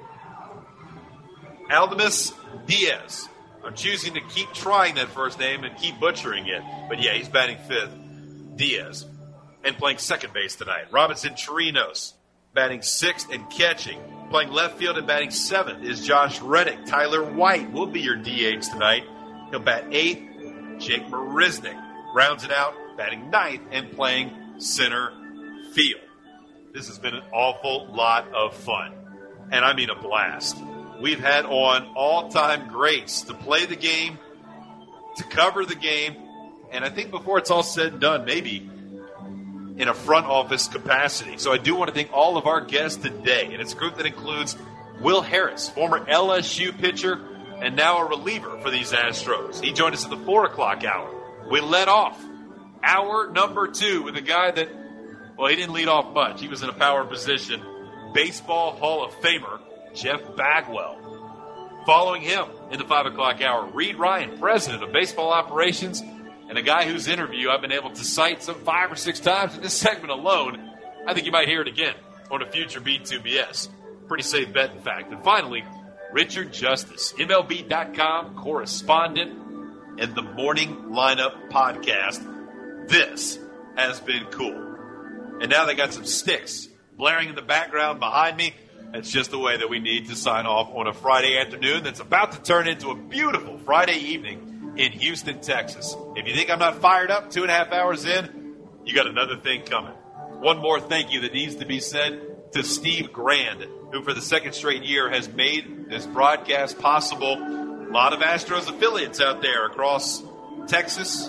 Aldamis Diaz. I'm choosing to keep trying that first name and keep butchering it. But yeah, he's batting fifth. Diaz. And playing second base tonight. Robinson Chirinos batting sixth and catching. Playing left field and batting seventh is Josh Reddick. Tyler White will be your D H tonight. He'll bat eighth. Jake Marisnik rounds it out, batting ninth and playing center field. This has been an awful lot of fun. And I mean a blast. We've had on all-time greats to play the game, to cover the game, and I think before it's all said and done, maybe in a front office capacity. So I do want to thank all of our guests today, and it's a group that includes Will Harris, former L S U pitcher and now a reliever for these Astros. He joined us at the four o'clock hour. We led off hour number two with a guy that, well, he didn't lead off much. He was in a power position. Baseball Hall of Famer Jeff Bagwell. Following him in the five o'clock hour, Reed Ryan, president of baseball operations, and a guy whose interview I've been able to cite some five or six times in this segment alone. I think you might hear it again on a future B two B S. Pretty safe bet, in fact. And finally, Richard Justice, M L B dot com correspondent and the Morning Lineup podcast. This has been cool. And now they got some sticks blaring in the background behind me. That's just the way that we need to sign off on a Friday afternoon that's about to turn into a beautiful Friday evening in Houston, Texas. If you think I'm not fired up two and a half hours in, you got another thing coming. One more thank you that needs to be said to Steve Grand, who for the second straight year has made this broadcast possible. A lot of Astros affiliates out there across Texas,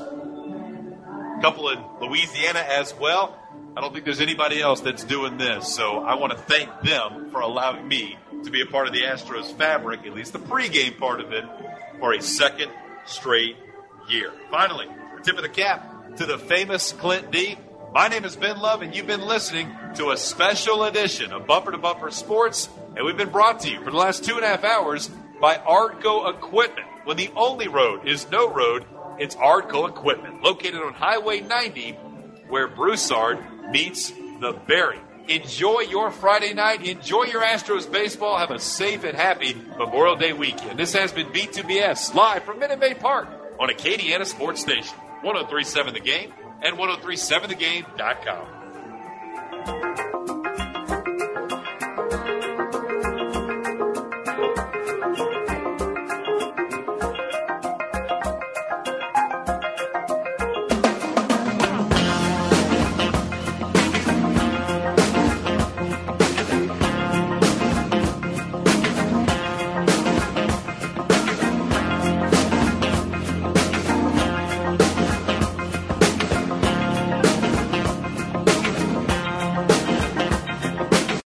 a couple in Louisiana as well. I don't think there's anybody else that's doing this, so I want to thank them for allowing me to be a part of the Astros fabric, at least the pregame part of it, for a second straight year. Finally, a tip of the cap to the famous Clint D. My name is Ben Love, and you've been listening to a special edition of Bumper to Bumper Sports, and we've been brought to you for the last two and a half hours by Ardco Equipment. When the only road is no road, it's Ardco Equipment, located on Highway ninety, where Broussard meets the Berry. Enjoy your Friday night. Enjoy your Astros baseball. Have a safe and happy Memorial Day weekend. This has been B two B S, live from Minute Maid Park on Acadiana Sports Station, one oh three point seven The Game and one oh three seven the game dot com.